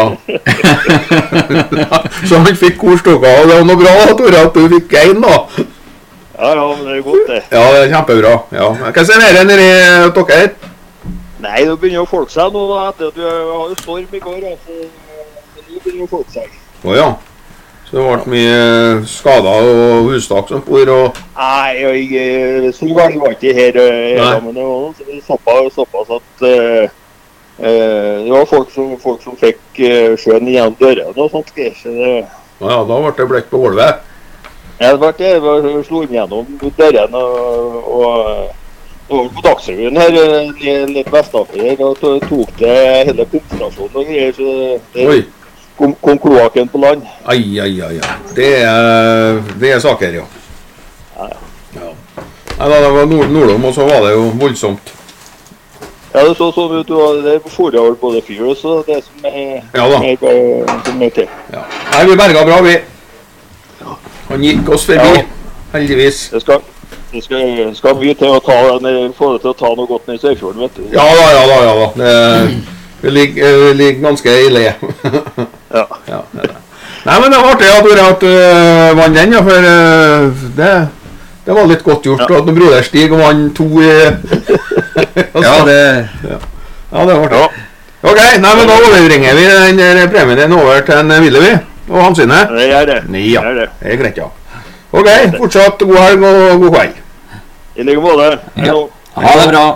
Så han fikk kortstokka, og det var noe bra, Tore, at du fikk 1 da. Ja, men det er godt det. Ja, det er kjempebra. Ja. Hva serverer dere dere? Nei, det begynner å folke seg nå da, etter at vi har jo storm I går, altså. Nå begynner det å folke seg. Åja. Så det har vært mye skader og hustak som bor og... Nei, så var ikke her, men det var såpass at det var folk som fikk sjøen igjen dørene og sånt, så det... Ja, da ble det blekk på gulvet. Ja, det var slo inn gjennom dørene og på Dagsrevyen her, litt Vestafer her, og tok det hele pumpstasjonen og greier, så det kom kloakken på land. Ai. Det er saker, ja. Ja. Nei, da det var Nordom, og så var det jo voldsomt. Ja, det så sånn ut, det forrige år både fyr og så det som som til. Ja. Nei, vi berget bra, vi. Han gikk oss forbi, heldigvis. Det skal mye til å få det til å ta noe godt ned I Sørfjorden, vet du. Ja da. Det ligger ganske I le. Ja. Nei, men det var artig at du hatt vann den, ja, for det var litt godt gjort, at når broder Stig og vann 2 Ja, det var artig. Ok, nei, men da overringer vi den premien din over til en Ville vi, og Hansine. Det gjør det. Ja, det er greit, ja. Ok, fortsatt god helg og god kveld. I like måte. Ja. Ha det bra.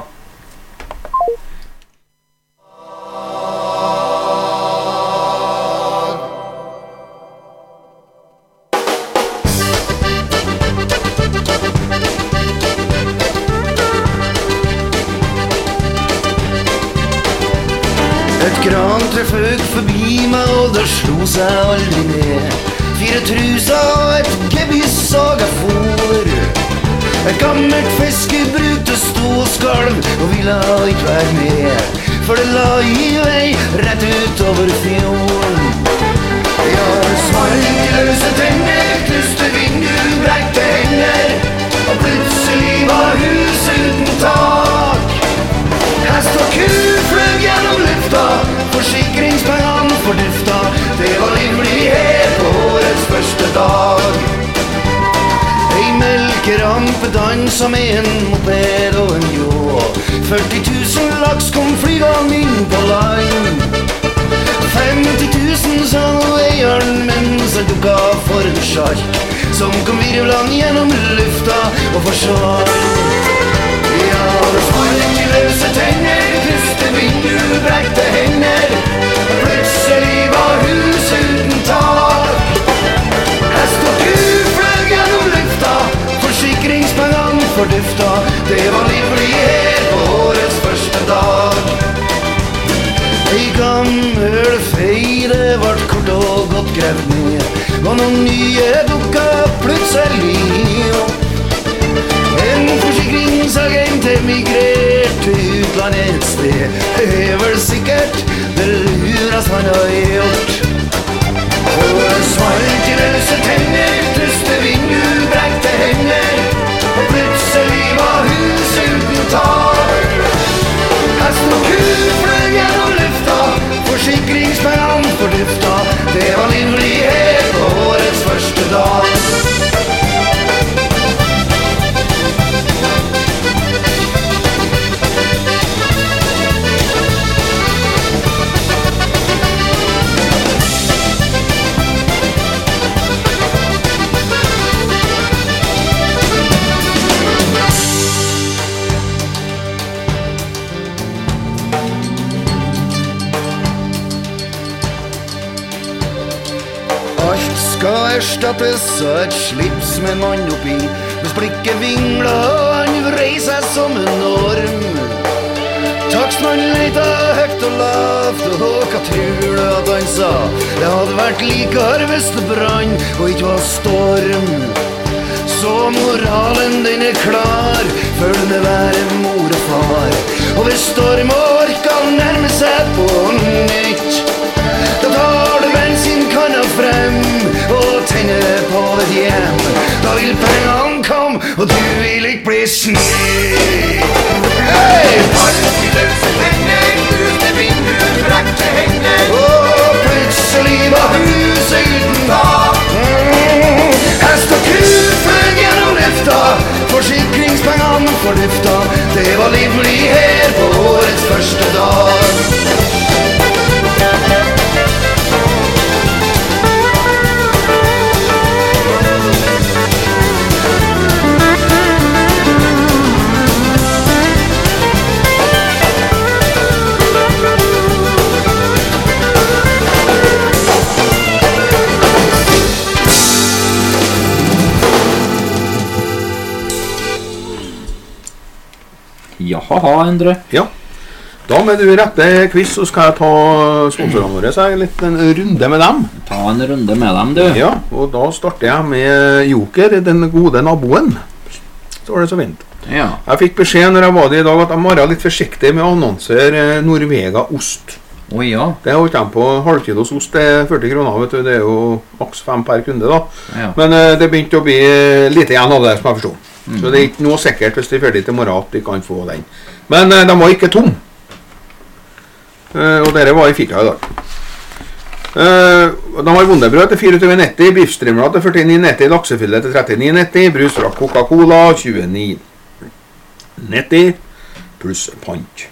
Et grantre fløg forbi meg, og det slo seg aldri ned. 4 truser og et gebiss og fôr. Et gammelt fiskebruk det sto og skalv, og ville ikke være med, for det la I vei rett utover fjorden. Ja, det smalt I løse tenner, knuste vindu, brekte hender, og plutselig var huset uten tak. Hest og ku fløg gjennom lufta, forsikringspengene fordufta. Det var livlighet på årets første dag. Ei melkerampe dansa med en moped og en ljå. 40 000 laks kom flygene inn på land. 50 000 sa eieren mens han dukka for en sjark som kom virvlende gjennom lufta og forsvant. Ja, det smalt I løse tenner, knuste vindu, brekte hender, og plutselig var huset uten tak. Hest og ku fløg gjennom lufta, forsikringspengene fordufta. Det var livlighet på årets første dag. Ei gammel feide vart kort og godt grevd ned, og noen nye dukka plutselig opp. En forsikringsagent emigrert til utlandet et sted. Det er vel sikkert det lurest han har gjort. Og det smalt I løse tenner, knuste vindu, brekte hender, og plutselig var huset uten tak. Hest og ku fløg gjennom lufta, forsikringspengene fordufta. Det var livlighet på årets første dag. Skal erstattes av et slips med mann oppi, mens blikket vingla og han vrei seg som en orm. Takstmannen leita høgt og lavt, og hva tror du at han sa? Det hadde vært likere hvis det brann og ikke var storm. Så moralen den er klar, følg med være mor og far. Og hvis storm og orkan nærmer seg på nytt, da tar du bensinkanna frem og tenner på ditt hjem. Da vil pengene komme, og du vil ikke bli snitt. Hei! Alt I løse tenner, knuste vindu, brekte hender, og plutselig var huset uten tak. Hest og ku fløg gjennom lufta, forsikringspengene fordufta. Det var livlighet på årets første Jaha, Endre. Ja. Da med du rette quiz, så skal jeg ta sponsorene våre, så jeg en runde med dem. Ta en runde med dem, du. Ja, og da starter jeg med Joker, den gode naboen. Så var det så fint. Ja. Jeg fikk beskjed når jeg var det i dag, at jeg må være litt forsiktig med å annonsere Norvega ost. Ja. Det holdt jeg på, halvkilos ost, det er 40 kroner, vet du, det er jo maks 5 per kunde da. Ja. Men det begynte å bli lite igjen av det, som jeg forstod. Så det er ikke noe sikkert hvis de er ferdig til morgen at de kan få den. Men de var ikke tom. Og dere var i fika i dag. De har vondebrød til 24,90, biffstrimler til 49,90, laksefilet til 39,90, brus fra Coca-Cola 29,90 pluss pant.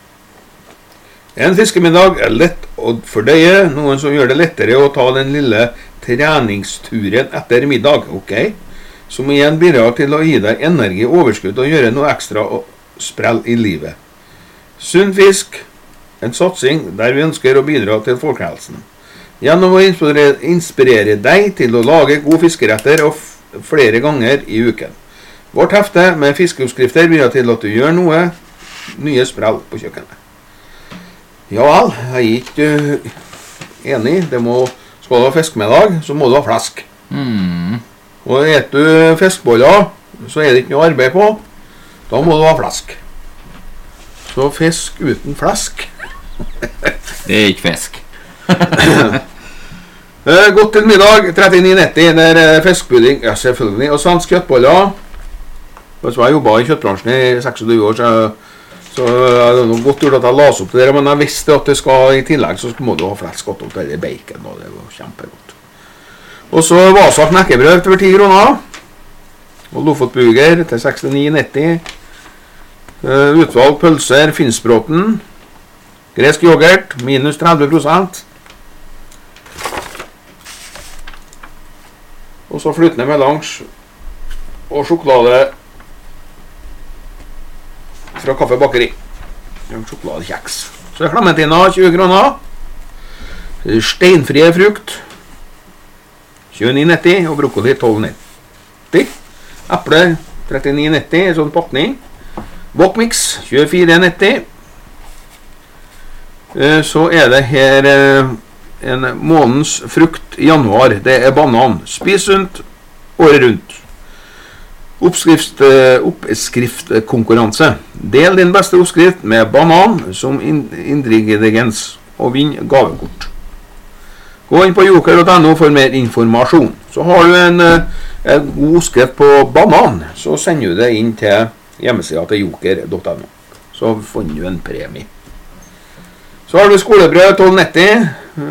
En fiskemiddag er lett å fordøye, noen som gjør det lettere å ta den lille treningsturen etter middag, ok? Som igjen bidrar til å gi deg energi, overskudd og gjøre noe ekstra sprell i livet. Sunn fisk, en satsing der vi ønsker å bidra til folkehelsen. Gjennom å inspirere deg til å lage gode fiskeretter og flere ganger i uken. Vårt hefte med fiskeoppskrifter bidrar til at du gjør nye sprell på kjøkkenet. Ja vel, jeg er ikke enig. Skal du ha fiskemiddag, så må du ha flesk. Og etter du fiskeboller, så er det ikke noe arbeid på. Da må du ha flesk. Så fisk uten flesk. Det er ikke fisk. Godt til middag, 39,90, det er fiskpudding, ja selvfølgelig, og svensk kjøttboller. Så jeg jobbet i kjøttbransjen i 26 år, så det er godt gjort at jeg las opp det der, men jeg visste at det skal i tillegg, så må du ha flesk godt opp til bacon, og det var kjempegodt. Og så Vasa knekkebrød til 10 kroner, og Lofotburger til 69,90, utvalg pølser, Finnsbråten, gresk yoghurt, minus 30%, og så flytende melange og sjokolade fra Kaffe Bakeri. Sjokoladekjeks. Så er Clementina 20 kroner, steinfrie frukt 29,90 og brokkoli 12,90. Eple 39,90, sånn pakning. Bokmix 24,90. Så er det her en månedens frukt i januar. Det er banan. Spis sunt året rundt. Oppskriftkonkurranse. Del din beste oppskrift med banan som ingrediens og vinn gavekort. Gå inn på joker.no for mer informasjon. Så har du en god oppskrift på banan, så sender du det inn til hjemmesida til joker.no. Så får du en premie. Så har du skolebrød 12,90,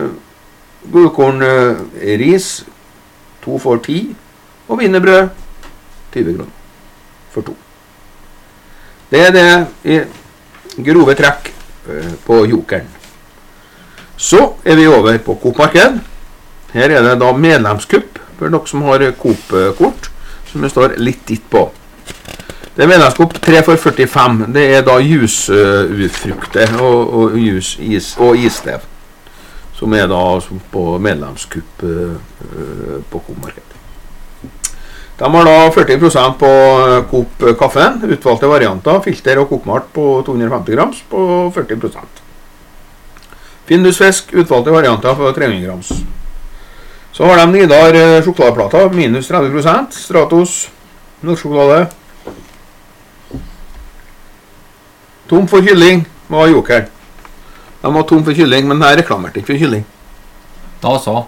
gulkornris 2 for 10, og wienerbrød 20 kroner for 2. Det er det i grove trekk på jokeren. Så er vi over på Coop-marked. Her er det da medlemskupp for dere som har Coop-kort, som det står litt ditt på. Det er medlemskupp 3 for 45. Det er da jusfrukter og isstev, som er da på medlemskupp på Coop-marked. De har da 40% på Coop-kaffen, utvalgte varianter, filter og kokmalt på 250 grams på 40%. Findusfisk, utvalgte varianter på 300 grams. Så har de Nidar sjokoladeplater, minus 30%, Stratos, norsk-sjokolade. Tom for kylling var joker. De var tom for kylling, men jeg reklamerte ikke for kylling. Da så.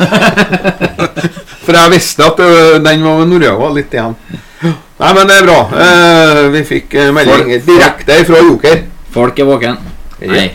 For jeg visste at den var med Norge litt igjen. Nei, men det er bra. Vi fikk melding direkte fra joker. Folk er våken. Nei.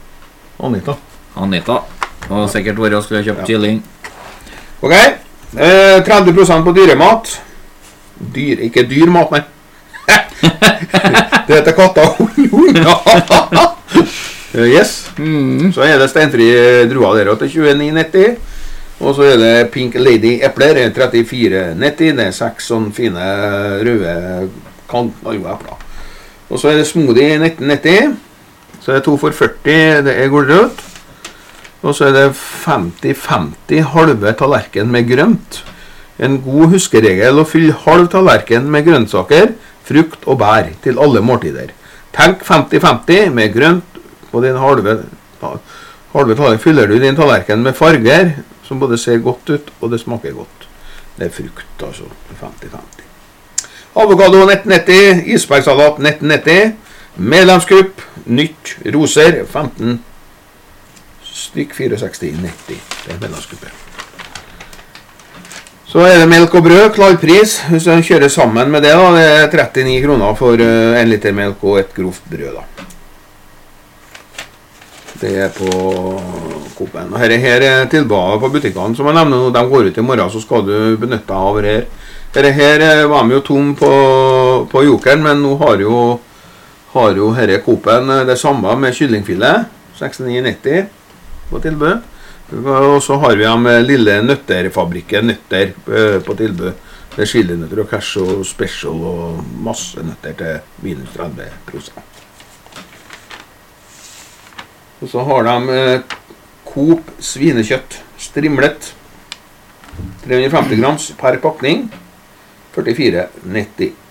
Anita. Og sikkert vært og skulle kjøpt kylling. Ok. 30% på dyremat. Ikke dyrmat, nei. Det heter katta og hunder. Yes. Så er det steinfrie druer der til 29,90. Og så er det Pink Lady epler 34,90. Det er 6 sånne fine røde epler. Og så er det smoothie 19,90. Så er det 2 for 40. Det er gulrøtt. Og så er det 50-50 halve tallerken med grønt. En god huskeregel å fylle halv tallerken med grønnsaker, frukt og bær til alle måltider. Tenk 50-50 med grønt på din halve tallerken. Fyller du din tallerken med farger som både ser godt ut og det smaker godt. Det frukt, altså. 50-50. Avokado 1990, isbergsalat 1990, medlemskupp, nytt, roser 15 stykk 64,90. Det medlemskuppet. Så det melk og brød, klarpris. Hvis du kjører sammen med det, da, det 39 kroner for 1 liter melk og et grovt brød. Da. Det på Coop-en. Her tilbake på butikkene, som jeg nevner når de går ut I morgen, så skal du benytte deg av her. Her var vi jo tom på Jokeren, men nå har jo her Coop-en det samme med kyllingfilet, 69,90 på tilbud. Og så har vi med lille nøtterfabrikken, nøtter på tilbud. Det chilinøtter og cash og special og masse nøtter til minus 30%. Og så har de Coop svinekjøtt, strimlet, 350 grams per pakning, 44,90.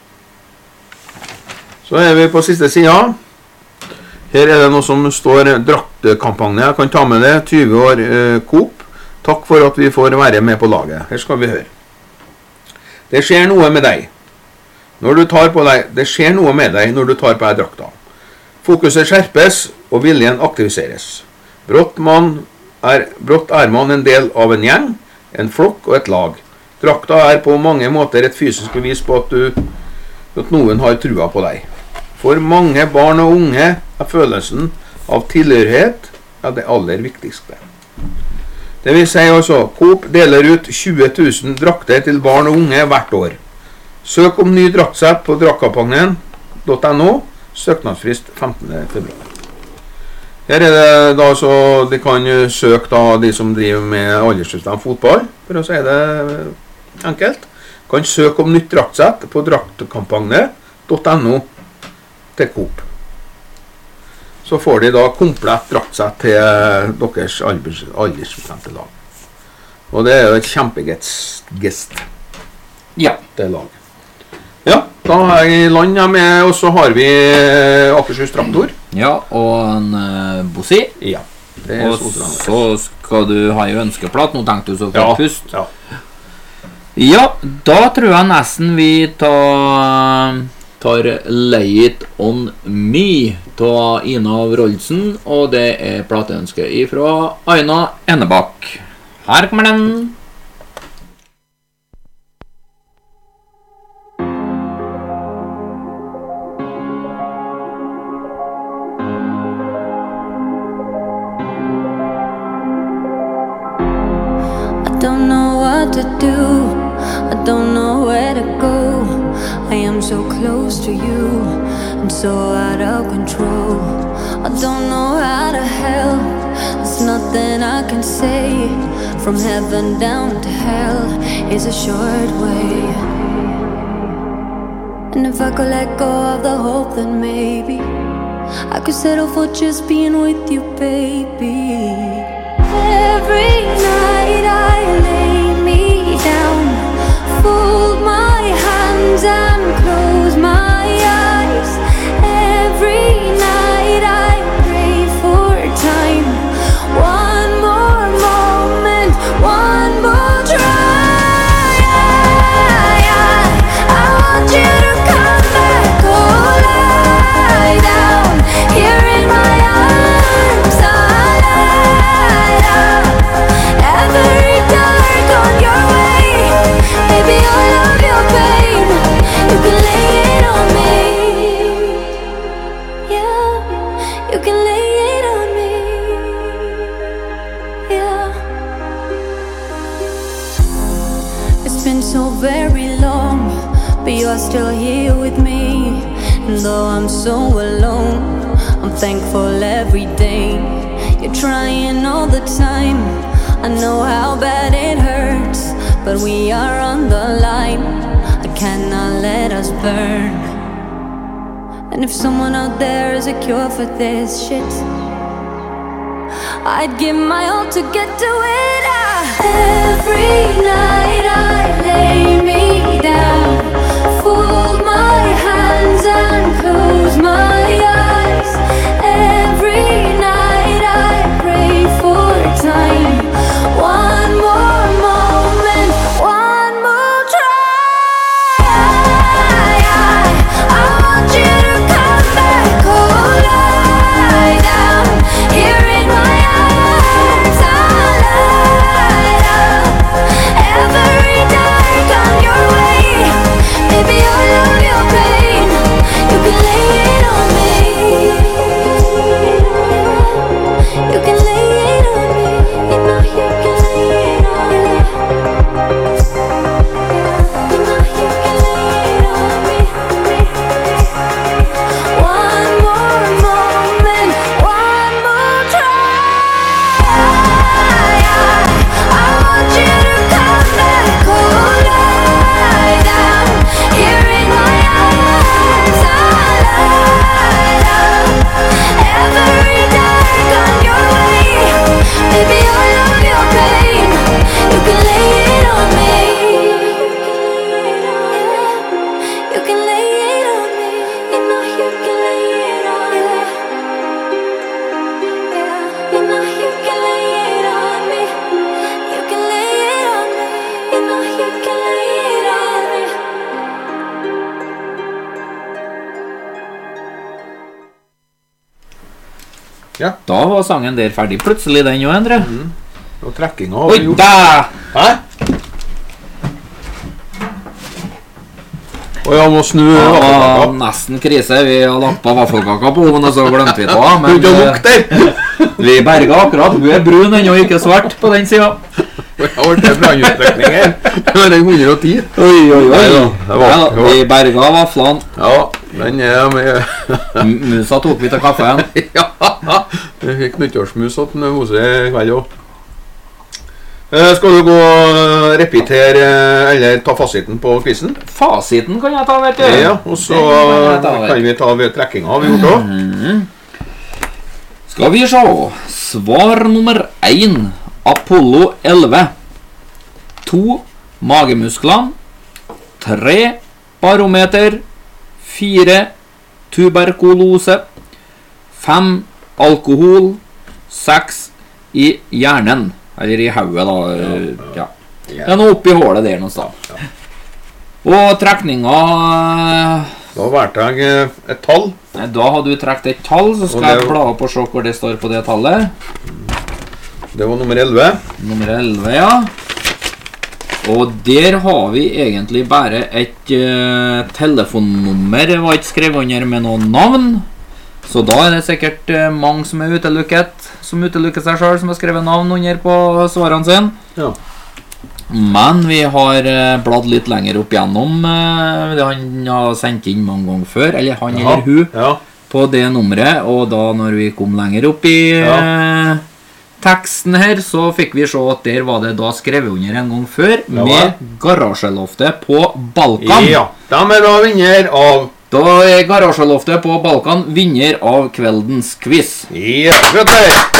Så vi på siste siden. Her det noe som står draktekampanje. Jeg kan ta med det. 20 år Coop. Takk for at vi får være med på laget. Her skal vi høre. Det skjer noe med deg. Det skjer noe med deg når du tar på deg drakta. Fokuset skjerpes, og viljen aktiviseres. Brått er man en del av en gjeng, en flokk og et lag. Drakta på mange måter et fysisk bevis på at noen har trua på deg. For mange barn og unge følelsen av tilhørighet det aller viktigste. Det vil si altså, Coop deler ut 20 000 drakter til barn og unge hvert år. Søk om ny draktsett på draktkampanjen.no, søknadsfrist 15. februar. Her det da så de kan søke da de som driver med alderssystemet fotball, for å si det enkelt. Kan søke om nytt draktsett på draktkampanjen.no til Coop. Så får de da komplett draktsett til deres aldersbestemte lag. Og det jo et kjempegest. Ja. Det laget. Ja, da jeg I land med, og så har vi Akershus Traktor. Ja, og en Bossi. Ja. Og så skal du ha I ønskeplatt. Nå tenkte du så få pust. Ja. Ja, da tror jeg nesten vi tar Lay It On Me av Ina Wroldsen, og det plateønske fra Aina Enebakk. Her kommer den. I don't know what to do, I don't know where to go. I am so close to you and so out of control. I don't know how to help, there's nothing I can say. From heaven down to hell is a short way. And if I could let go of the hope, then maybe I could settle for just being with you, baby. Every night I lay me down, fold my hands and close my eyes. Every night I pray for time, one more moment, one more try. I want you to come back, oh lie down here in my arms, light up every dark on your way. Baby, all of your pain, you can lay it on me. Yeah, you can lay it on me. Yeah. It's been so very long, but you are still here with me. And though I'm so alone, I'm thankful every day. You're trying all the time, I know how bad it hurts, but we are on the line, I cannot let us burn. And if someone out there is a cure for this shit, I'd give my all to get to it. Every night I lay me down, fold my hands and close my eyes. Ja. Da var sangen der ferdig. Plutselig den jo, Endre. Og trekkinga har Oi, vi gjort. da! Hæ? Og jeg må snu Det var vaffelkaka. nesten krise. Vi har lagt på vaffelkaka på, men så glemte vi på. Du Men ikke har nok der. vi berga akkurat. Hun er brun ennå, ikke svart på den sida. Jeg har vært en brannutrekning her. Det er 110. Oi, oi, Nei da, oi. det var- Ja, vi berga vaflene. Ja, den er med. Musa tok vi til kaffen. Ja, vi fikk nyttårsmus at den Mose i kveld også. Skal du gå og repetere, eller ta fasiten på quizen? Fasiten kan jeg ta, vet du. Ja, og så Den kan jeg ta, kan vi ta ved trekkinga har vi gjort også. Skal vi se. Svar nummer 1. Apollo 11. 2. Magemusklene. 3. Barometer. 4. Tuberkulose. 5. Alkohol. 6. I hjernen. Eller i hodet, da. Ja. Det er noe oppi hålet der noe sted. Og trekninga. Da valgte jeg et tall. Da har du trekt et tall, så skal Og det- jeg bla opp og se hvor det står på det tallet. Det var nummer 11. Nummer 11, ja. Og der har vi egentlig bare et telefonnummer. Det var ikke skrevet under med noen navn. Så da er det sikkert mange som er utelukket, som utelukker seg selv, som har skrevet navn under på svarene sine. Ja. Men vi har bladd litt lenger opp gjennom. Han har sendt inn mange ganger før, eller han Ja. eller hun, Ja. på det nummeret. Og da når vi kom lenger opp i teksten her, så fikk vi se at der var det da skrevet under en gang før, Ja, med Garasjeloftet på Balkan. Ja. De er da vinner av. Da er Garasjeloftet på Balkan vinner av kveldens quiz. Ja, gratulerer.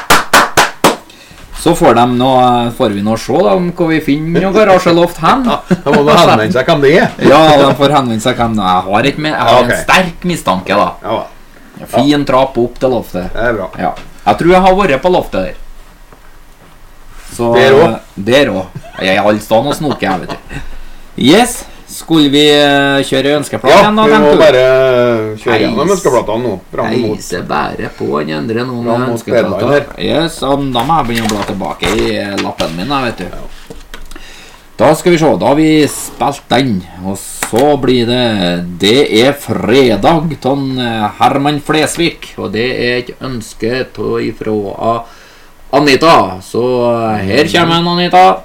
Så får vi nå se da om hvor vi finner noe garasjeloft hen. Ja, da må man henvende seg hvem det er. Ja, de får henvende seg hvem. Jeg har, ikke med, jeg har Ok. en sterk mistanke da. Ja, Fin trapp opp til loftet. det er bra. Ja. Jeg tror jeg har vært på loftet der. Så, Der også? Der også. Jeg er allstand og snoker, jeg vet du. Yes, skulle vi kjøre ønskeplass Ja, igjen da? vi må Ventur? bare kjøre gjennom ønskeplatene nå. Fram mot. Heise bare på en endre noen Fram mot ønskeplater. deadline Yes, og da må jeg begynne å bla tilbake i lappen min, vet du. Da skal vi se, da har vi spilt den, og så blir det er fredag til Herman Flesvig, og det er et ønske ifra Anita, så her kommer en, Anita.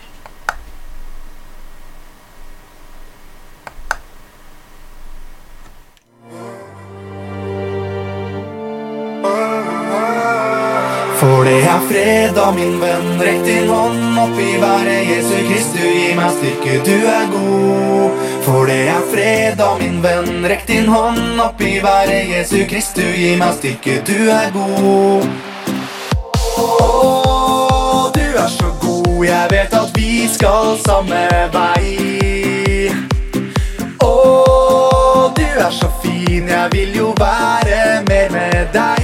For det er fredag, min venn, rekk din hånd opp i været. Jesu Kristu, gi meg styrke, du er god. For det er fredag, min venn, rekk din hånd opp i været. Jesu Kristu, gi meg styrke, du er god. Åh, du er så god, jeg vet at vi skal samme vei. Åh, du er så fin, jeg vil jo være mer med deg.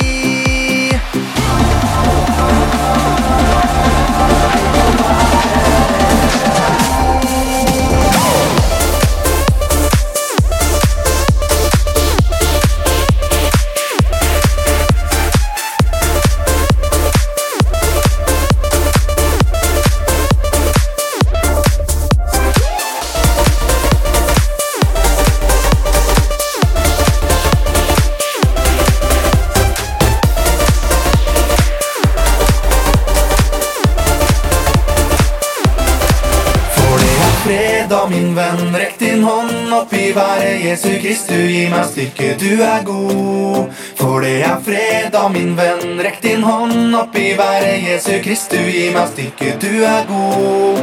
Min venn, rekk din hånd opp i været. Jesu Kristu, gi meg styrke, du er god. For det er fredag, min venn, rekk din hånd opp i været. Jesu Kristu, gi meg styrke, du er god.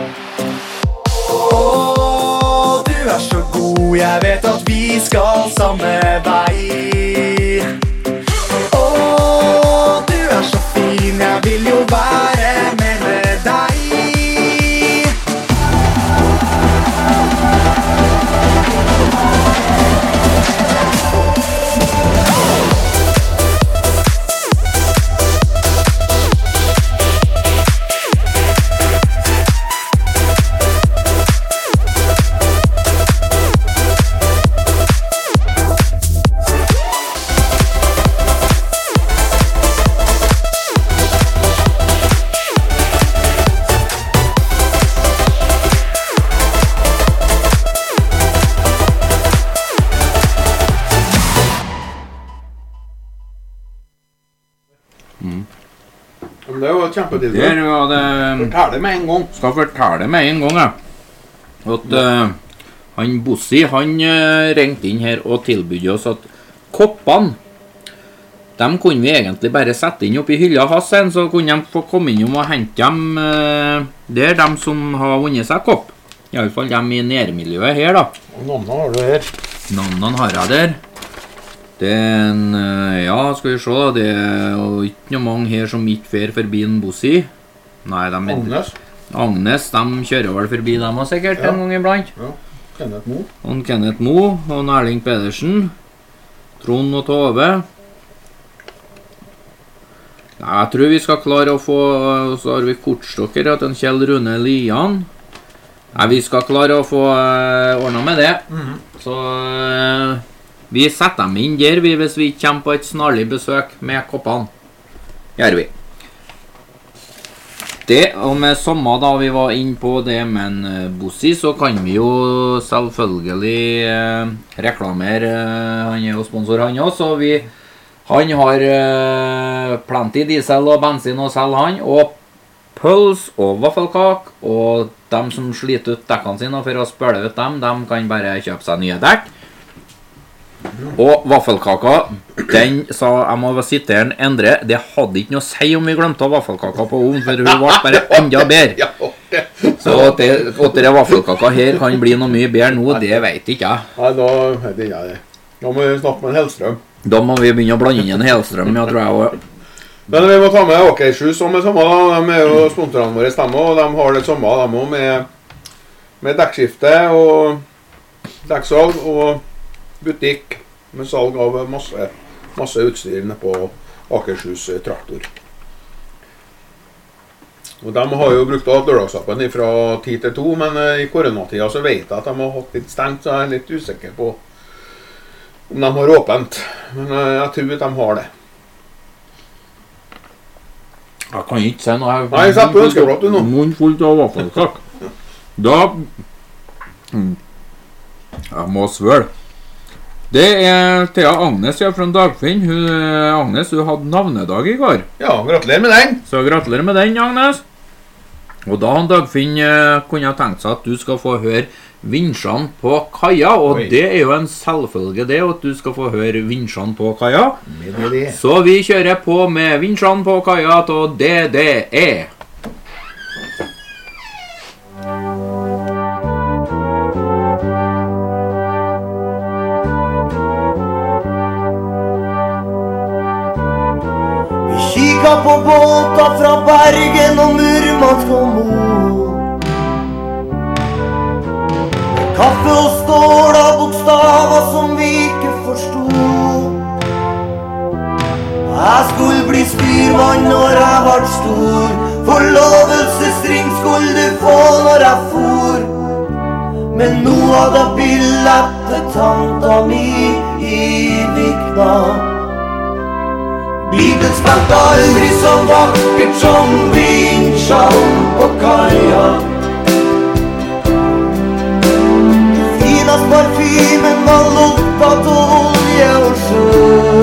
Åh, du er så god, jeg vet at vi skal samme vei. Åh, du er så fin, jeg vil jo være mer med deg. Men det var kjempetilbud. Der var det... Fortell det med en gang. Skal fortelle med en gang, ja. At han Bossi, han ringte inn her og tilbydde oss at koppene, dem kunne vi egentlig bare sette inn opp i hylla hans, så kunne de få komme inn og hente dem der, de som har vunnet seg kopp. I alle fall dem i nærmiljøet her, da. Og navnene har du her. Navnene har jeg der. Det er en, ja, skal vi se da, det er jo ikke noe mange her som ikke fer forbi en Bossi. Nei, Agnes, de kjører vel forbi dem også sikkert en gang iblant. Ja, Kenneth Mo. Og Kenneth Mo, og Erling Pedersen, Trond og Tove. Nei, jeg tror vi skal klare å få, så har vi kortstokker at en Kjell Rune Lian. Nei, vi skal klare å få ordnet med det. Så vi setter dem inn der hvis vi kommer på et snarlig besøk med koppene. Gjør vi. Det, og med samme da vi var inn på det med en Bossi, så kan vi jo selvfølgelig reklamere. Han er jo sponsor han også, så han har plenty diesel og bensin og selv han, og pøls og vaffelkak, og dem som sliter ut dekkene sine for å spøle ut dem kan bare kjøpe seg nye dekk. Og vaffelkaka, den sa, jeg må sitere Endre, det hadde ikke noe å si om vi glemte vaffelkaka på ovnen, for hun var bare enda bedre. Så at det vaffelkaka her kan bli noe mye bedre nå, det vet ikke jeg. Nei, da vet ikke jeg det. Da må vi snakke med en Hellstrøm. Da må vi begynne å blande inn en Hellstrøm, ja, tror jeg også. Men vi må ta med Åkersjus som er samme da. De er jo sponsorene våre stemmer, og de har det samme de også med dekkskifte og dekksalg og butikk med salg av masse utstyr nede på Åkersjus traktor. Og de har jo brukt lørdagsåpen fra 10 til 2, men i koronatida så vet jeg at de har hatt litt stengt, så jeg er litt usikker på om de har åpent. Men jeg tror at de har det. Jeg kan ikke si noe. Nei, sett på ønskeblad du nå. Munn fullt av vaffelkak. Da... Jeg må svøle. Det er Thea Agnes fra Dagfinn. Agnes, hun hadde navnedag i går. Ja, gratulerer med den. Så gratulerer med den, Agnes. Og da han Dagfinn kunne ha tenkt seg at du skal få høre vinsjene på kaja, og det er jo en selvfølge det, at du skal få høre vinsjene på kaja. Så vi kjører på med vinsjene på kaja til DDE. Vi kikket på båter fra Bergen og Murmansk og Mo. Kaffe og stål av bokstaver som vi ikke forstod. Jeg skulle bli styrmann når jeg var stor. Forlovelsesring skulle du få når jeg for. Men nå hadde jeg billett til tanta mi i Vikna. Beatles spilte aldri så vakkert som vinsjene på kaja. Parfymen var lukta til olje og sjø.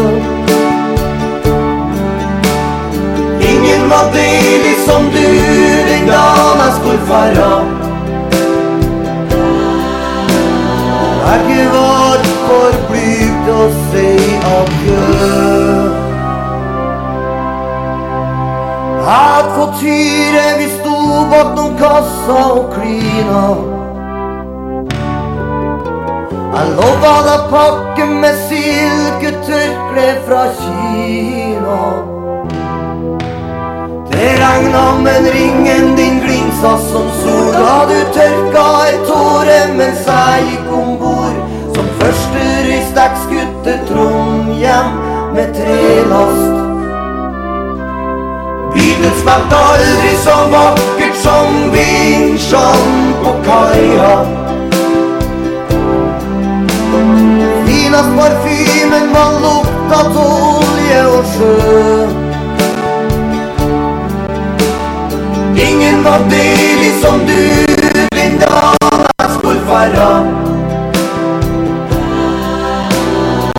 Ingen var deilig som du den dagen jeg skulle fære. Jeg var for blyg til å si adjø. Jeg hadde fått hyre, vi sto bak noen kassa og klina. Jeg lovet deg pakke med silketørkle fra Kina. Det regnet, men ringen din glinsa som sol da du tørka et tåre mens jeg gikk ombord som første røystekksgutt til Trondheim med 3 last. Beatles spilte aldri så vakkert som vinsjene på kaja. Finast parfymen var lukta til olje og sjø. Ingen var deilig som du den dagen jeg skulle fære.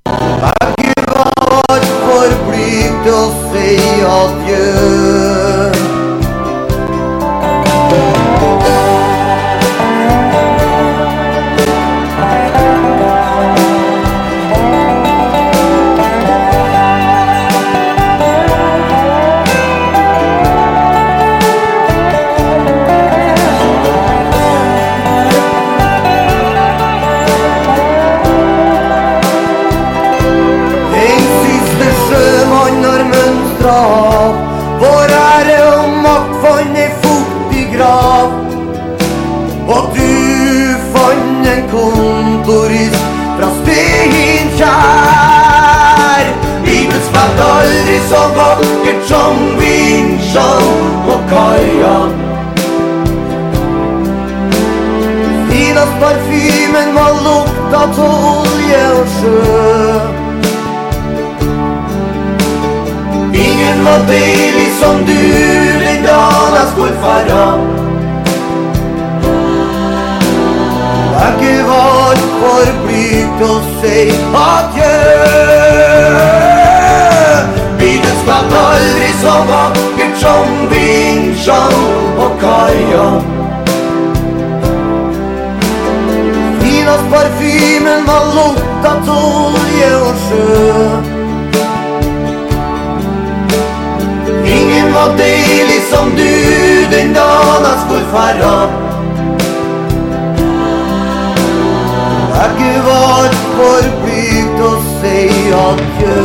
Jeg var for blyg til å si adjø. kontorist fra Steinkjer. Livet spilte aldri så vakkert som vinsjen på kaia. Finast parfymen var lukta til olje og sjø. Ingen var deilig som du den dagen jeg skulle fara. Jeg var for blyg til å si adjø. Bilen spilte aldri så vakkert som vinsjen på kaia. Finast parfymen var lukta til olje og sjø. Ingen var deilig som du den dagen jeg skulle fara. Jeg var for blyg til å si adjø.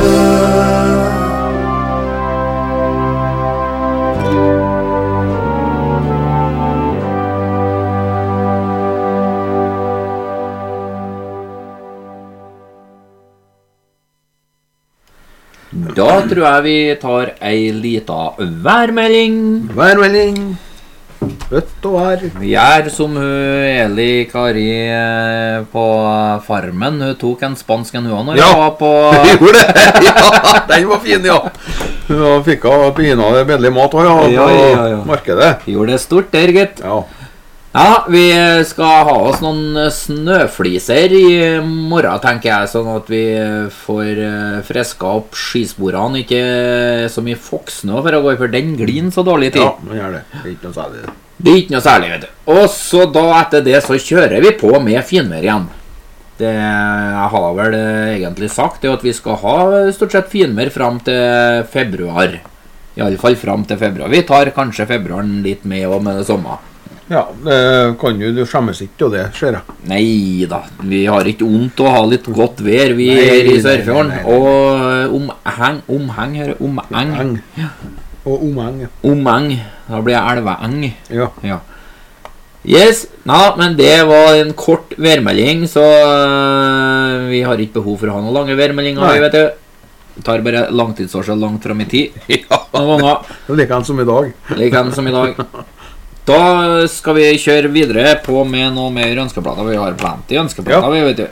Da tror jeg vi tar ei lita værmelding. Værmelding. Rødt og vær. Vi er som hun Eli Kari på Farmen. Hun tok en spansk en hun når Ja. hun var på... Gjorde det? Ja, den var fin, ja. Hun fikk av pina det bedelig mat også, ja, på markedet. Gjorde det stort der, gitt. Ja. Ja, vi skal ha oss noen snøfliser i morgen, tenker jeg, sånn at vi får freska opp skisporene, ikke så mye foksnø for å gå, for den gliner så dårlig tid. Ja, man gjør det. Det er ikke noe særlig det. Det er ikke noe særlig, vet du. Og så da etter det så kjører vi på med finvær igjen. Det jeg har vel egentlig sagt, det at vi skal ha stort sett finvær frem til februar. I alle fall frem til februar. Vi tar kanskje februaren litt med og med det samme. Ja, det kan jo, du skjemmes ikke, og det ser jeg. Nei da, vi har ikke ondt å ha litt godt vær, vi Nei, er i nei, Sørfjorden. nei, nei. Og omheng, Eng. Og omheng, ja. omeng, da blir jeg elveeng. Ja. Ja. Yes, men det var en kort værmelding, så vi har ikke behov for å ha noen lange værmeldinger, Nei. vet du. Vi tar bare langtidsårsel langt frem i tid. Ja, Noen ganger. det liker han som i dag. Like enn som i dag. Da skal vi kjøre videre på med noe mer ønskeplater. Vi har plenty ønskeplater, Ja. vi vet du.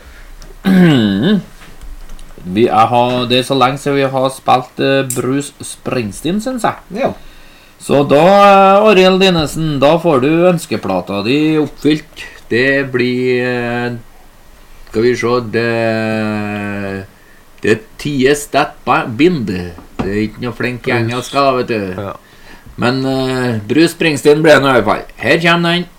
Det er så lenge siden vi har spilt Bruce Springsteen, synes jeg. Ja. Så da, Ariel Dinesen, da får du ønskeplata di oppfylt. Det blir skal vi se, det ties that bind. Det er ikke noe flink i engelsk, da, vet du. Ja. Men Bruce Springsteen ble nå i hvert fall. Her kommer den.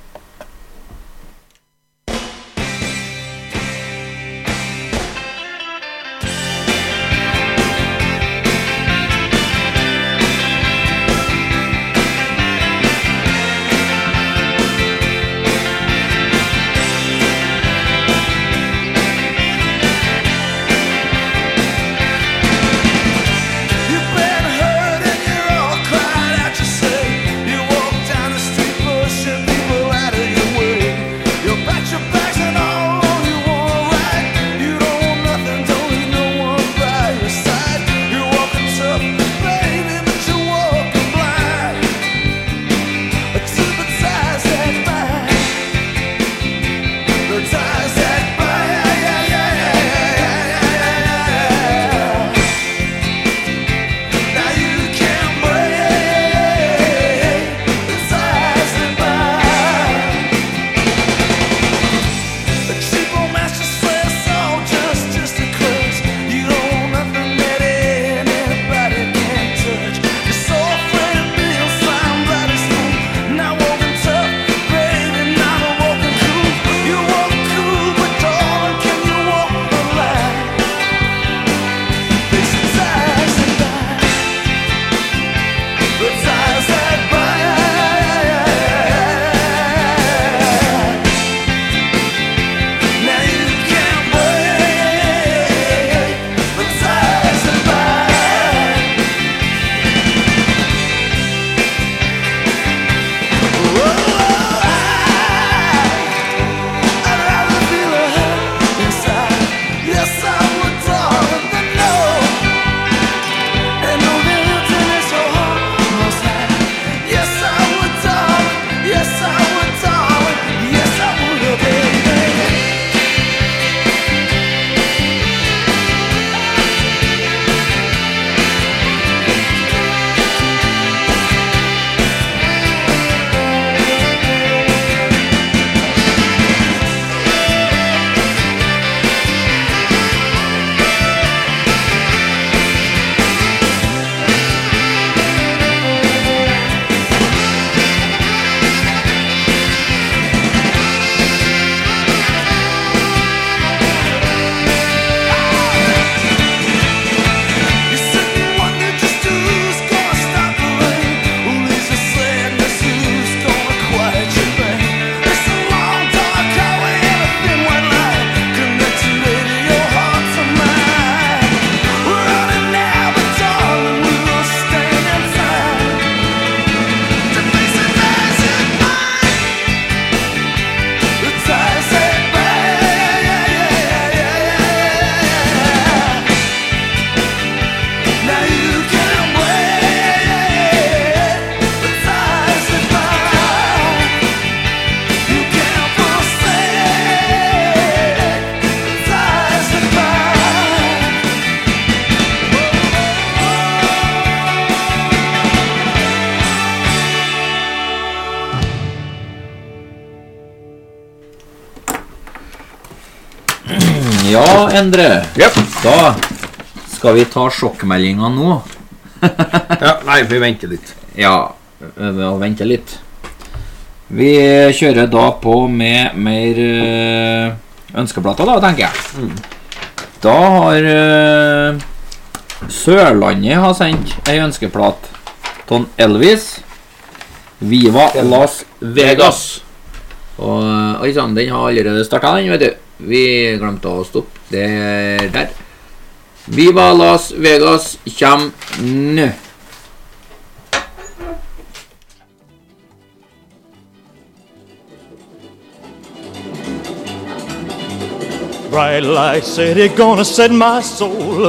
You've been hurt and you're all cried out, you say. You walk down the street pushing people Ja, Endre. Yep. Da skal vi ta sjokkmeldingen nå. Ja, nei, vi venter litt. Ja, vi venter litt. Vi kjører da på med mer ønskeplater da, tenker jeg. Da har Sørlandet har sendt en ønskeplat til Elvis. Viva Las Vegas. Og sånn, den har allerede startet den, vet du. Vi glemte å stoppe det der. Viva Las Vegas kjem nå. Bright light city, gonna set my soul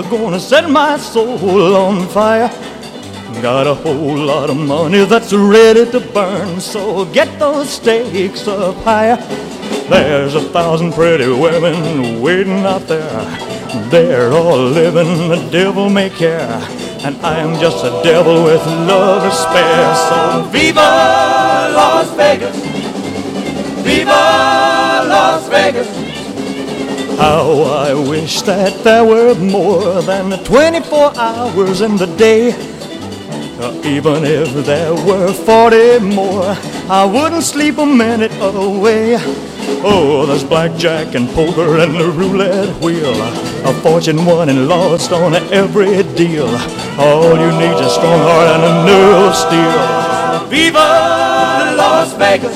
on fire. Got a whole lot of money that's ready to burn, so get those stakes up higher. There's 1,000 pretty women waiting out there. They're all living the devil may care, and I am just a devil with love to spare. So viva Las Vegas, viva Las Vegas. How I wish that there were more than 24 hours in the day. Even if there were 40 more, I wouldn't sleep a minute away. Oh, there's blackjack and poker and the roulette wheel, a fortune won and lost on every deal. All you need is a strong heart and a nerve of steel. Viva Las Vegas,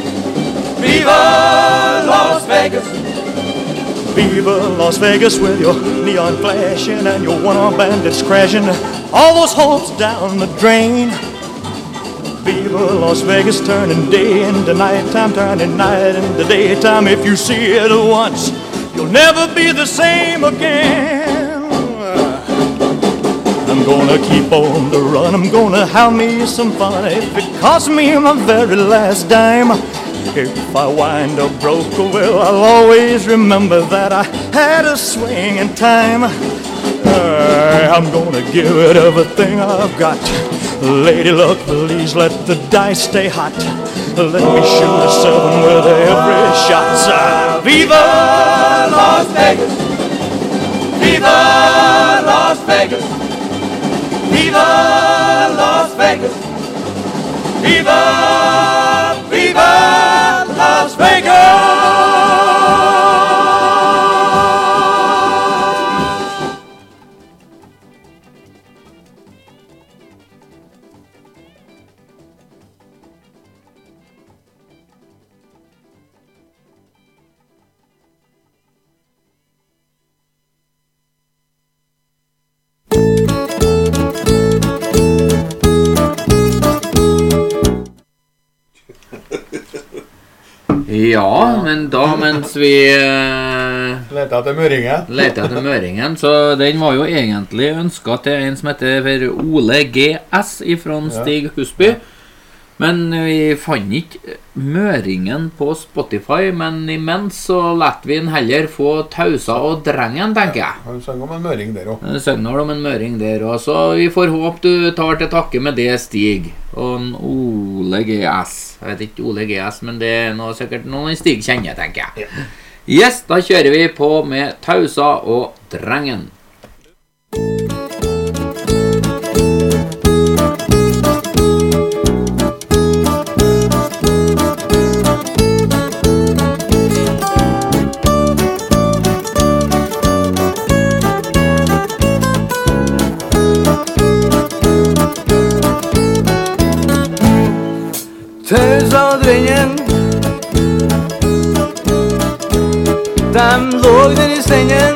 viva Las Vegas. Viva Las Vegas with your neon flashing and your one-armed bandits crashing all those hopes down the drain. Viva Las Vegas, turning day into nighttime, turning night into daytime. If you see it once, you'll never be the same again. I'm gonna keep on the run, I'm gonna have me some fun. If it costs me my very last dime, if I wind up broke, well, I'll always remember that I had a swing in time. I'm gonna give it everything I've got. Lady luck, please let the dice stay hot. Let me shoot a 7 with every shot. Viva Las Vegas, viva Las Vegas, viva Las Vegas, viva, viva Las Vegas. Ja, men da mens vi Lette etter møringen. Så den var jo egentlig ønsket til en som heter for Ole G.S. fra Stig Husby. Men vi fant ikke møringen på Spotify, men imens så lette vi den heller få Tausa og Drengen, tenker jeg. Han sang om en møring der også. Han sang om en møring der også, så vi får håpe du tar til takke med det, Stig. Og en Ole G.S. Jeg vet ikke Ole G.S., men det er sikkert noen Stig kjenner, tenker jeg. Yes, da kjører vi på med Tausa og Drengen. Tausa og Drengen, dem lå der i sengen.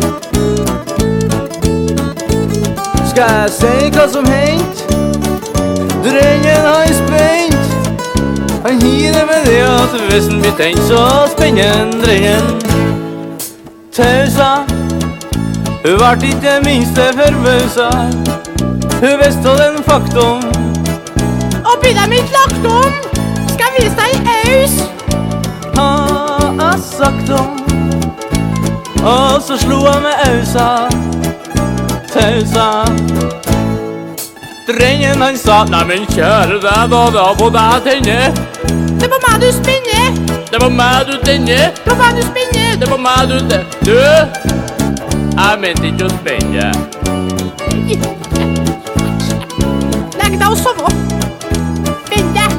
Skal jeg si hva som hent? Drengen har spent. Han hider med det at hvis han blir tent, så spenner han Drengen. Tausa, hun vart ikke det minste forbausa. Hun visste den faktum. Og blir dem ikke lagt om, skal vise deg aus. Har jeg sagt om. Og så slo jeg med ausa. Tausa. Drengen han sa, nei men kjære deg, da på deg tenne. Det Det var meg du spinner. Det var meg du tenner. Det var meg du spinner. Det var meg du tenner. Du, jeg mente ikke å spenne. Legg deg og sove. Vent deg.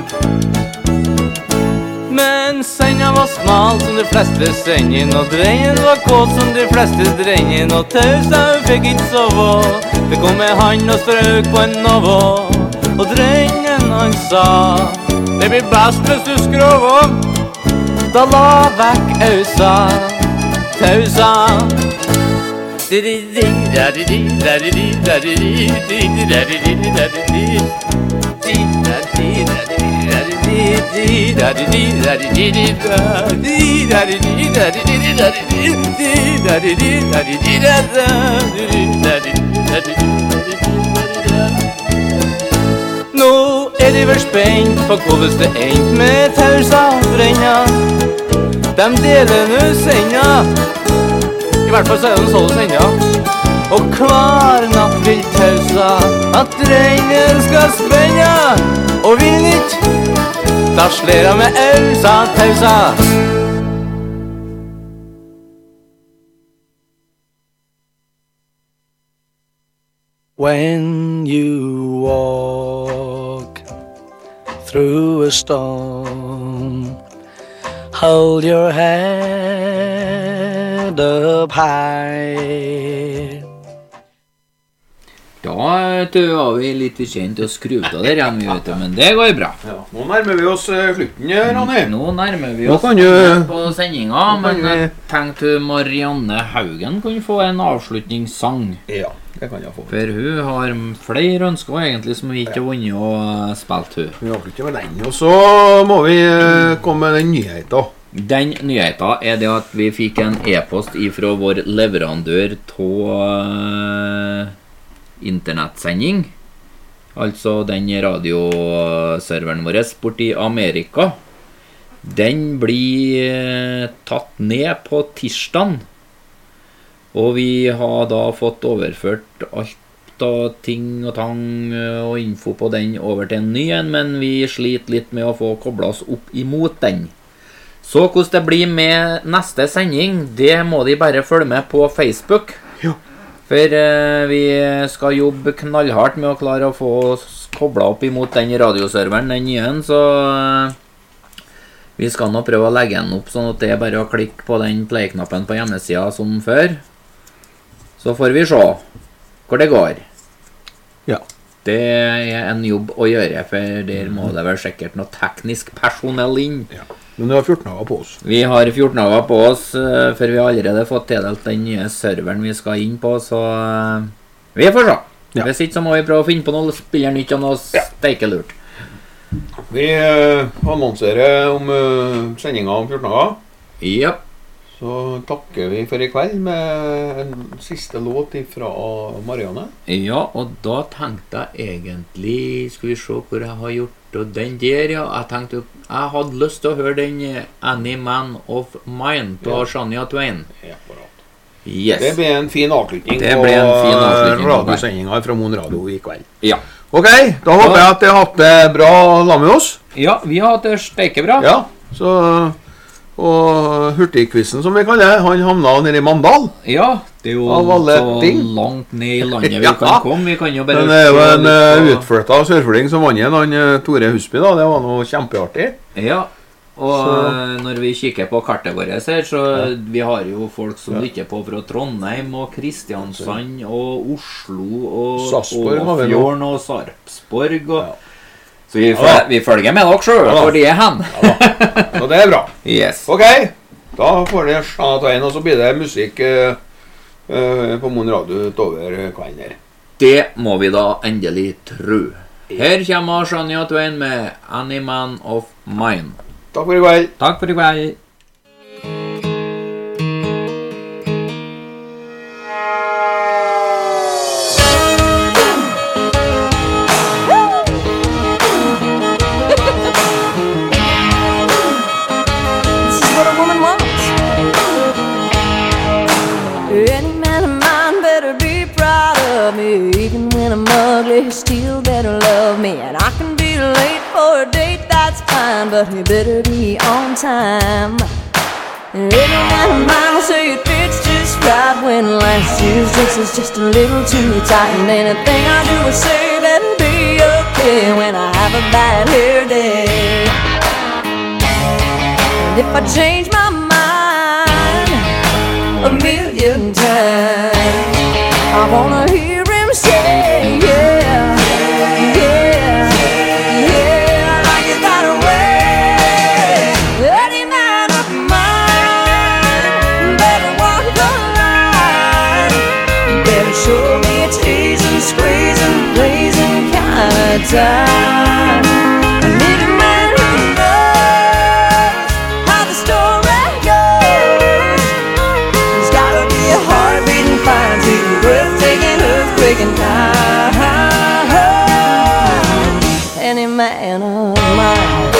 Men senga var smal som de fleste sengen, og dreien var kåt som de fleste dreien, og tausa hun fikk ikke sove. Det kom en hand og strøk på en navå, og dreien han sa, det blir best hvis du skrov om. Da la vekk ausa, tausa. Nå de vel spent på hvordan det endte med tausa brenna. De deler nå senga, i hvert fall så det sånn senga. Og hver natt vil tausa at dreien skal spenne. Og vil ikke, da sler han med ausa tausa. When you walk through a storm, hold your head up high. Da var vi litt kjent til å skru av der igjen, men det går bra. Ja, nå nærmer vi oss slutten, Ronny. Nå nærmer vi oss på sendinga, men jeg tenkte Marianne Haugen kunne få en avslutningssang. Ja, det kan jeg få. For hun har flere ønsker egentlig som vi ikke har vunnet og spilt hun. Vi avslutter med den, og så må vi komme med den nyheten. Den nyheten er det at vi fikk en e-post ifra vår leverandør til internettsending, altså den radioserveren vår borti Amerika. Den blir tatt ned på tirsdagen, og vi har da fått overført alt av ting og tang og info på den over til en ny en, men vi sliter litt med å få koblet oss opp imot den. Så hvordan det blir med neste sending, det må de bare følge med på Facebook. Ja. For vi skal jobbe knallhardt med å klare å få oss koblet opp imot den radioserveren, den nye, så vi skal nå prøve å legge den opp sånn at det er bare å klikke på den play-knappen på hjemmesiden som før. Så får vi se hvor det går. Ja. Det er en jobb å gjøre, for der må det vel sikkert noe teknisk personell inn. Ja. Men vi har 14 dager på oss. Vi har 14 dager på oss, for vi har allerede fått tildelt den nye serveren vi skal inn på, så vi får se. Ja. Hvis ikke så må vi prøve å finne på noe spillernytt og noe steikelurt. Vi annonserer om sendinga om 14 dager. Ja. Så takker vi for i kveld med en siste låt fra Marianne. Ja, og da tenkte jeg egentlig, skal vi se hvor jeg har gjort og den der, ja. Jeg tenkte, jeg hadde lyst til å høre den Any Man of Mine på Shania Twain. Ja, yes. Det blir en fin avslutning på radiosendinga fra Mon Radio i kveld. Ja. Ok, da håper jeg at dere har hatt det bra sammen med oss. Ja, vi har hatt det steikebra. Ja, så... Og hurtigquizen som vi kaller, han havna nede i Mandal. Ja, det er jo så langt ned i landet vi kan komme. Vi kan jo bare... Men det er jo en utflyttet sørflying som vant igjen, han Tore Husby da, det var noe kjempeartig. Ja, og når vi kikker på kartet vårt her, så vi har jo folk som lytter på fra Trondheim og Kristiansand og Oslo og Åfjorden og Sarpsborg og... Så vi følger med dere selv, hvor de er hen. Så det er bra. Yes. Ok, da får dere Shania Twain, og så blir det musikk på Mon Radio utover kvelden her. Det må vi da endelig tro. Her kommer Shania Twain med Any Man of Mine. Takk for i kveld. Takk for i kveld. Even when I'm ugly, you still better love me. And I can be late for a date, that's fine, but you better be on time. And every now and then will say it fits just right when last year's dress is just a little too tight. And anything I do or say better be okay when I have a bad hair day. And if I change my mind a million times, I wanna hear him say, yeah, yeah, yeah, like it that way. Any man of mine better walk the line, better show me a teasing, squeezing, blazing kind of time. I need a man who knows how the story goes. There's gotta be a heart beating fine to the breathtaking, earthquaking kind. Any man of mine.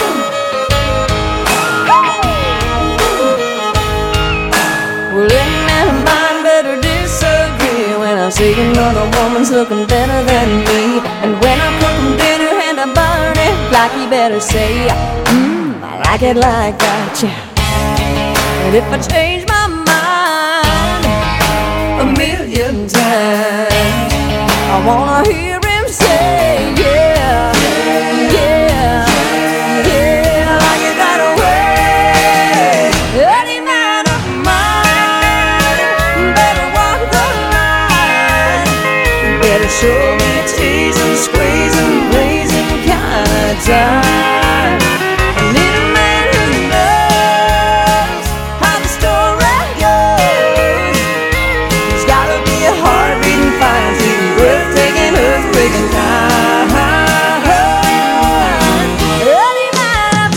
Well, any man of mine better disagree when I see another woman's looking better than me. And when I cook him dinner and I burn it like, he better say, I like it like that, yeah. And if I change my mind a million times, I wanna hear him say, yeah, yeah, yeah, like it that way. Any man of mine better walk the line, better show me a teasing, squeezing, blazing kind of time. I need a man who knows how the story goes. There's gotta be a heart beating fine to the breathtaking, earthquaking kind. Any man of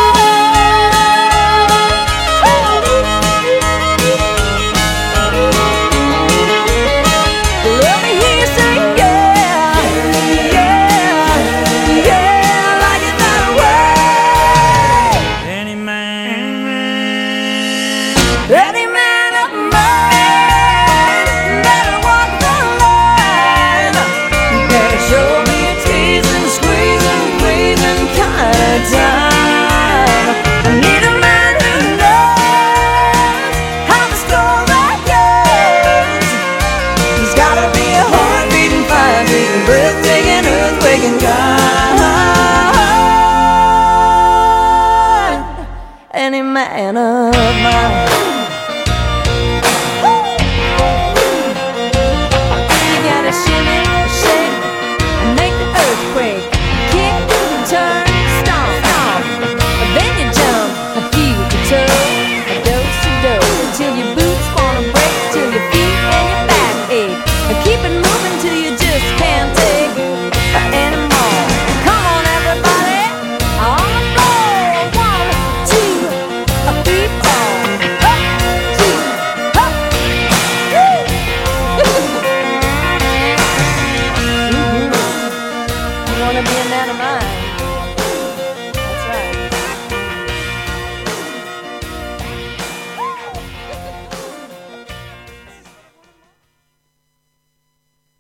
mine. Let me hear you say, yeah, yeah, yeah, like it that way. Any man of mine better walk the line, better show me a teasing, squeezing, breathing kind of time. I need a man who knows how the story goes. There's gotta be a heart beating fine, beating, breathtaking, earthquaking kind. Any man of mine. You gotta shimmy, shake, and make the earthquake. Kick, turn, stomp, stomp. Then you jump, heel to toe, dose to dose, till your boots wanna break, till your feet and your back ache. Keep it moving till you just can't take anymore. Come on, everybody, on the floor. 1, 2, 3, 4. Up, 2, up. You wanna be a man of mine?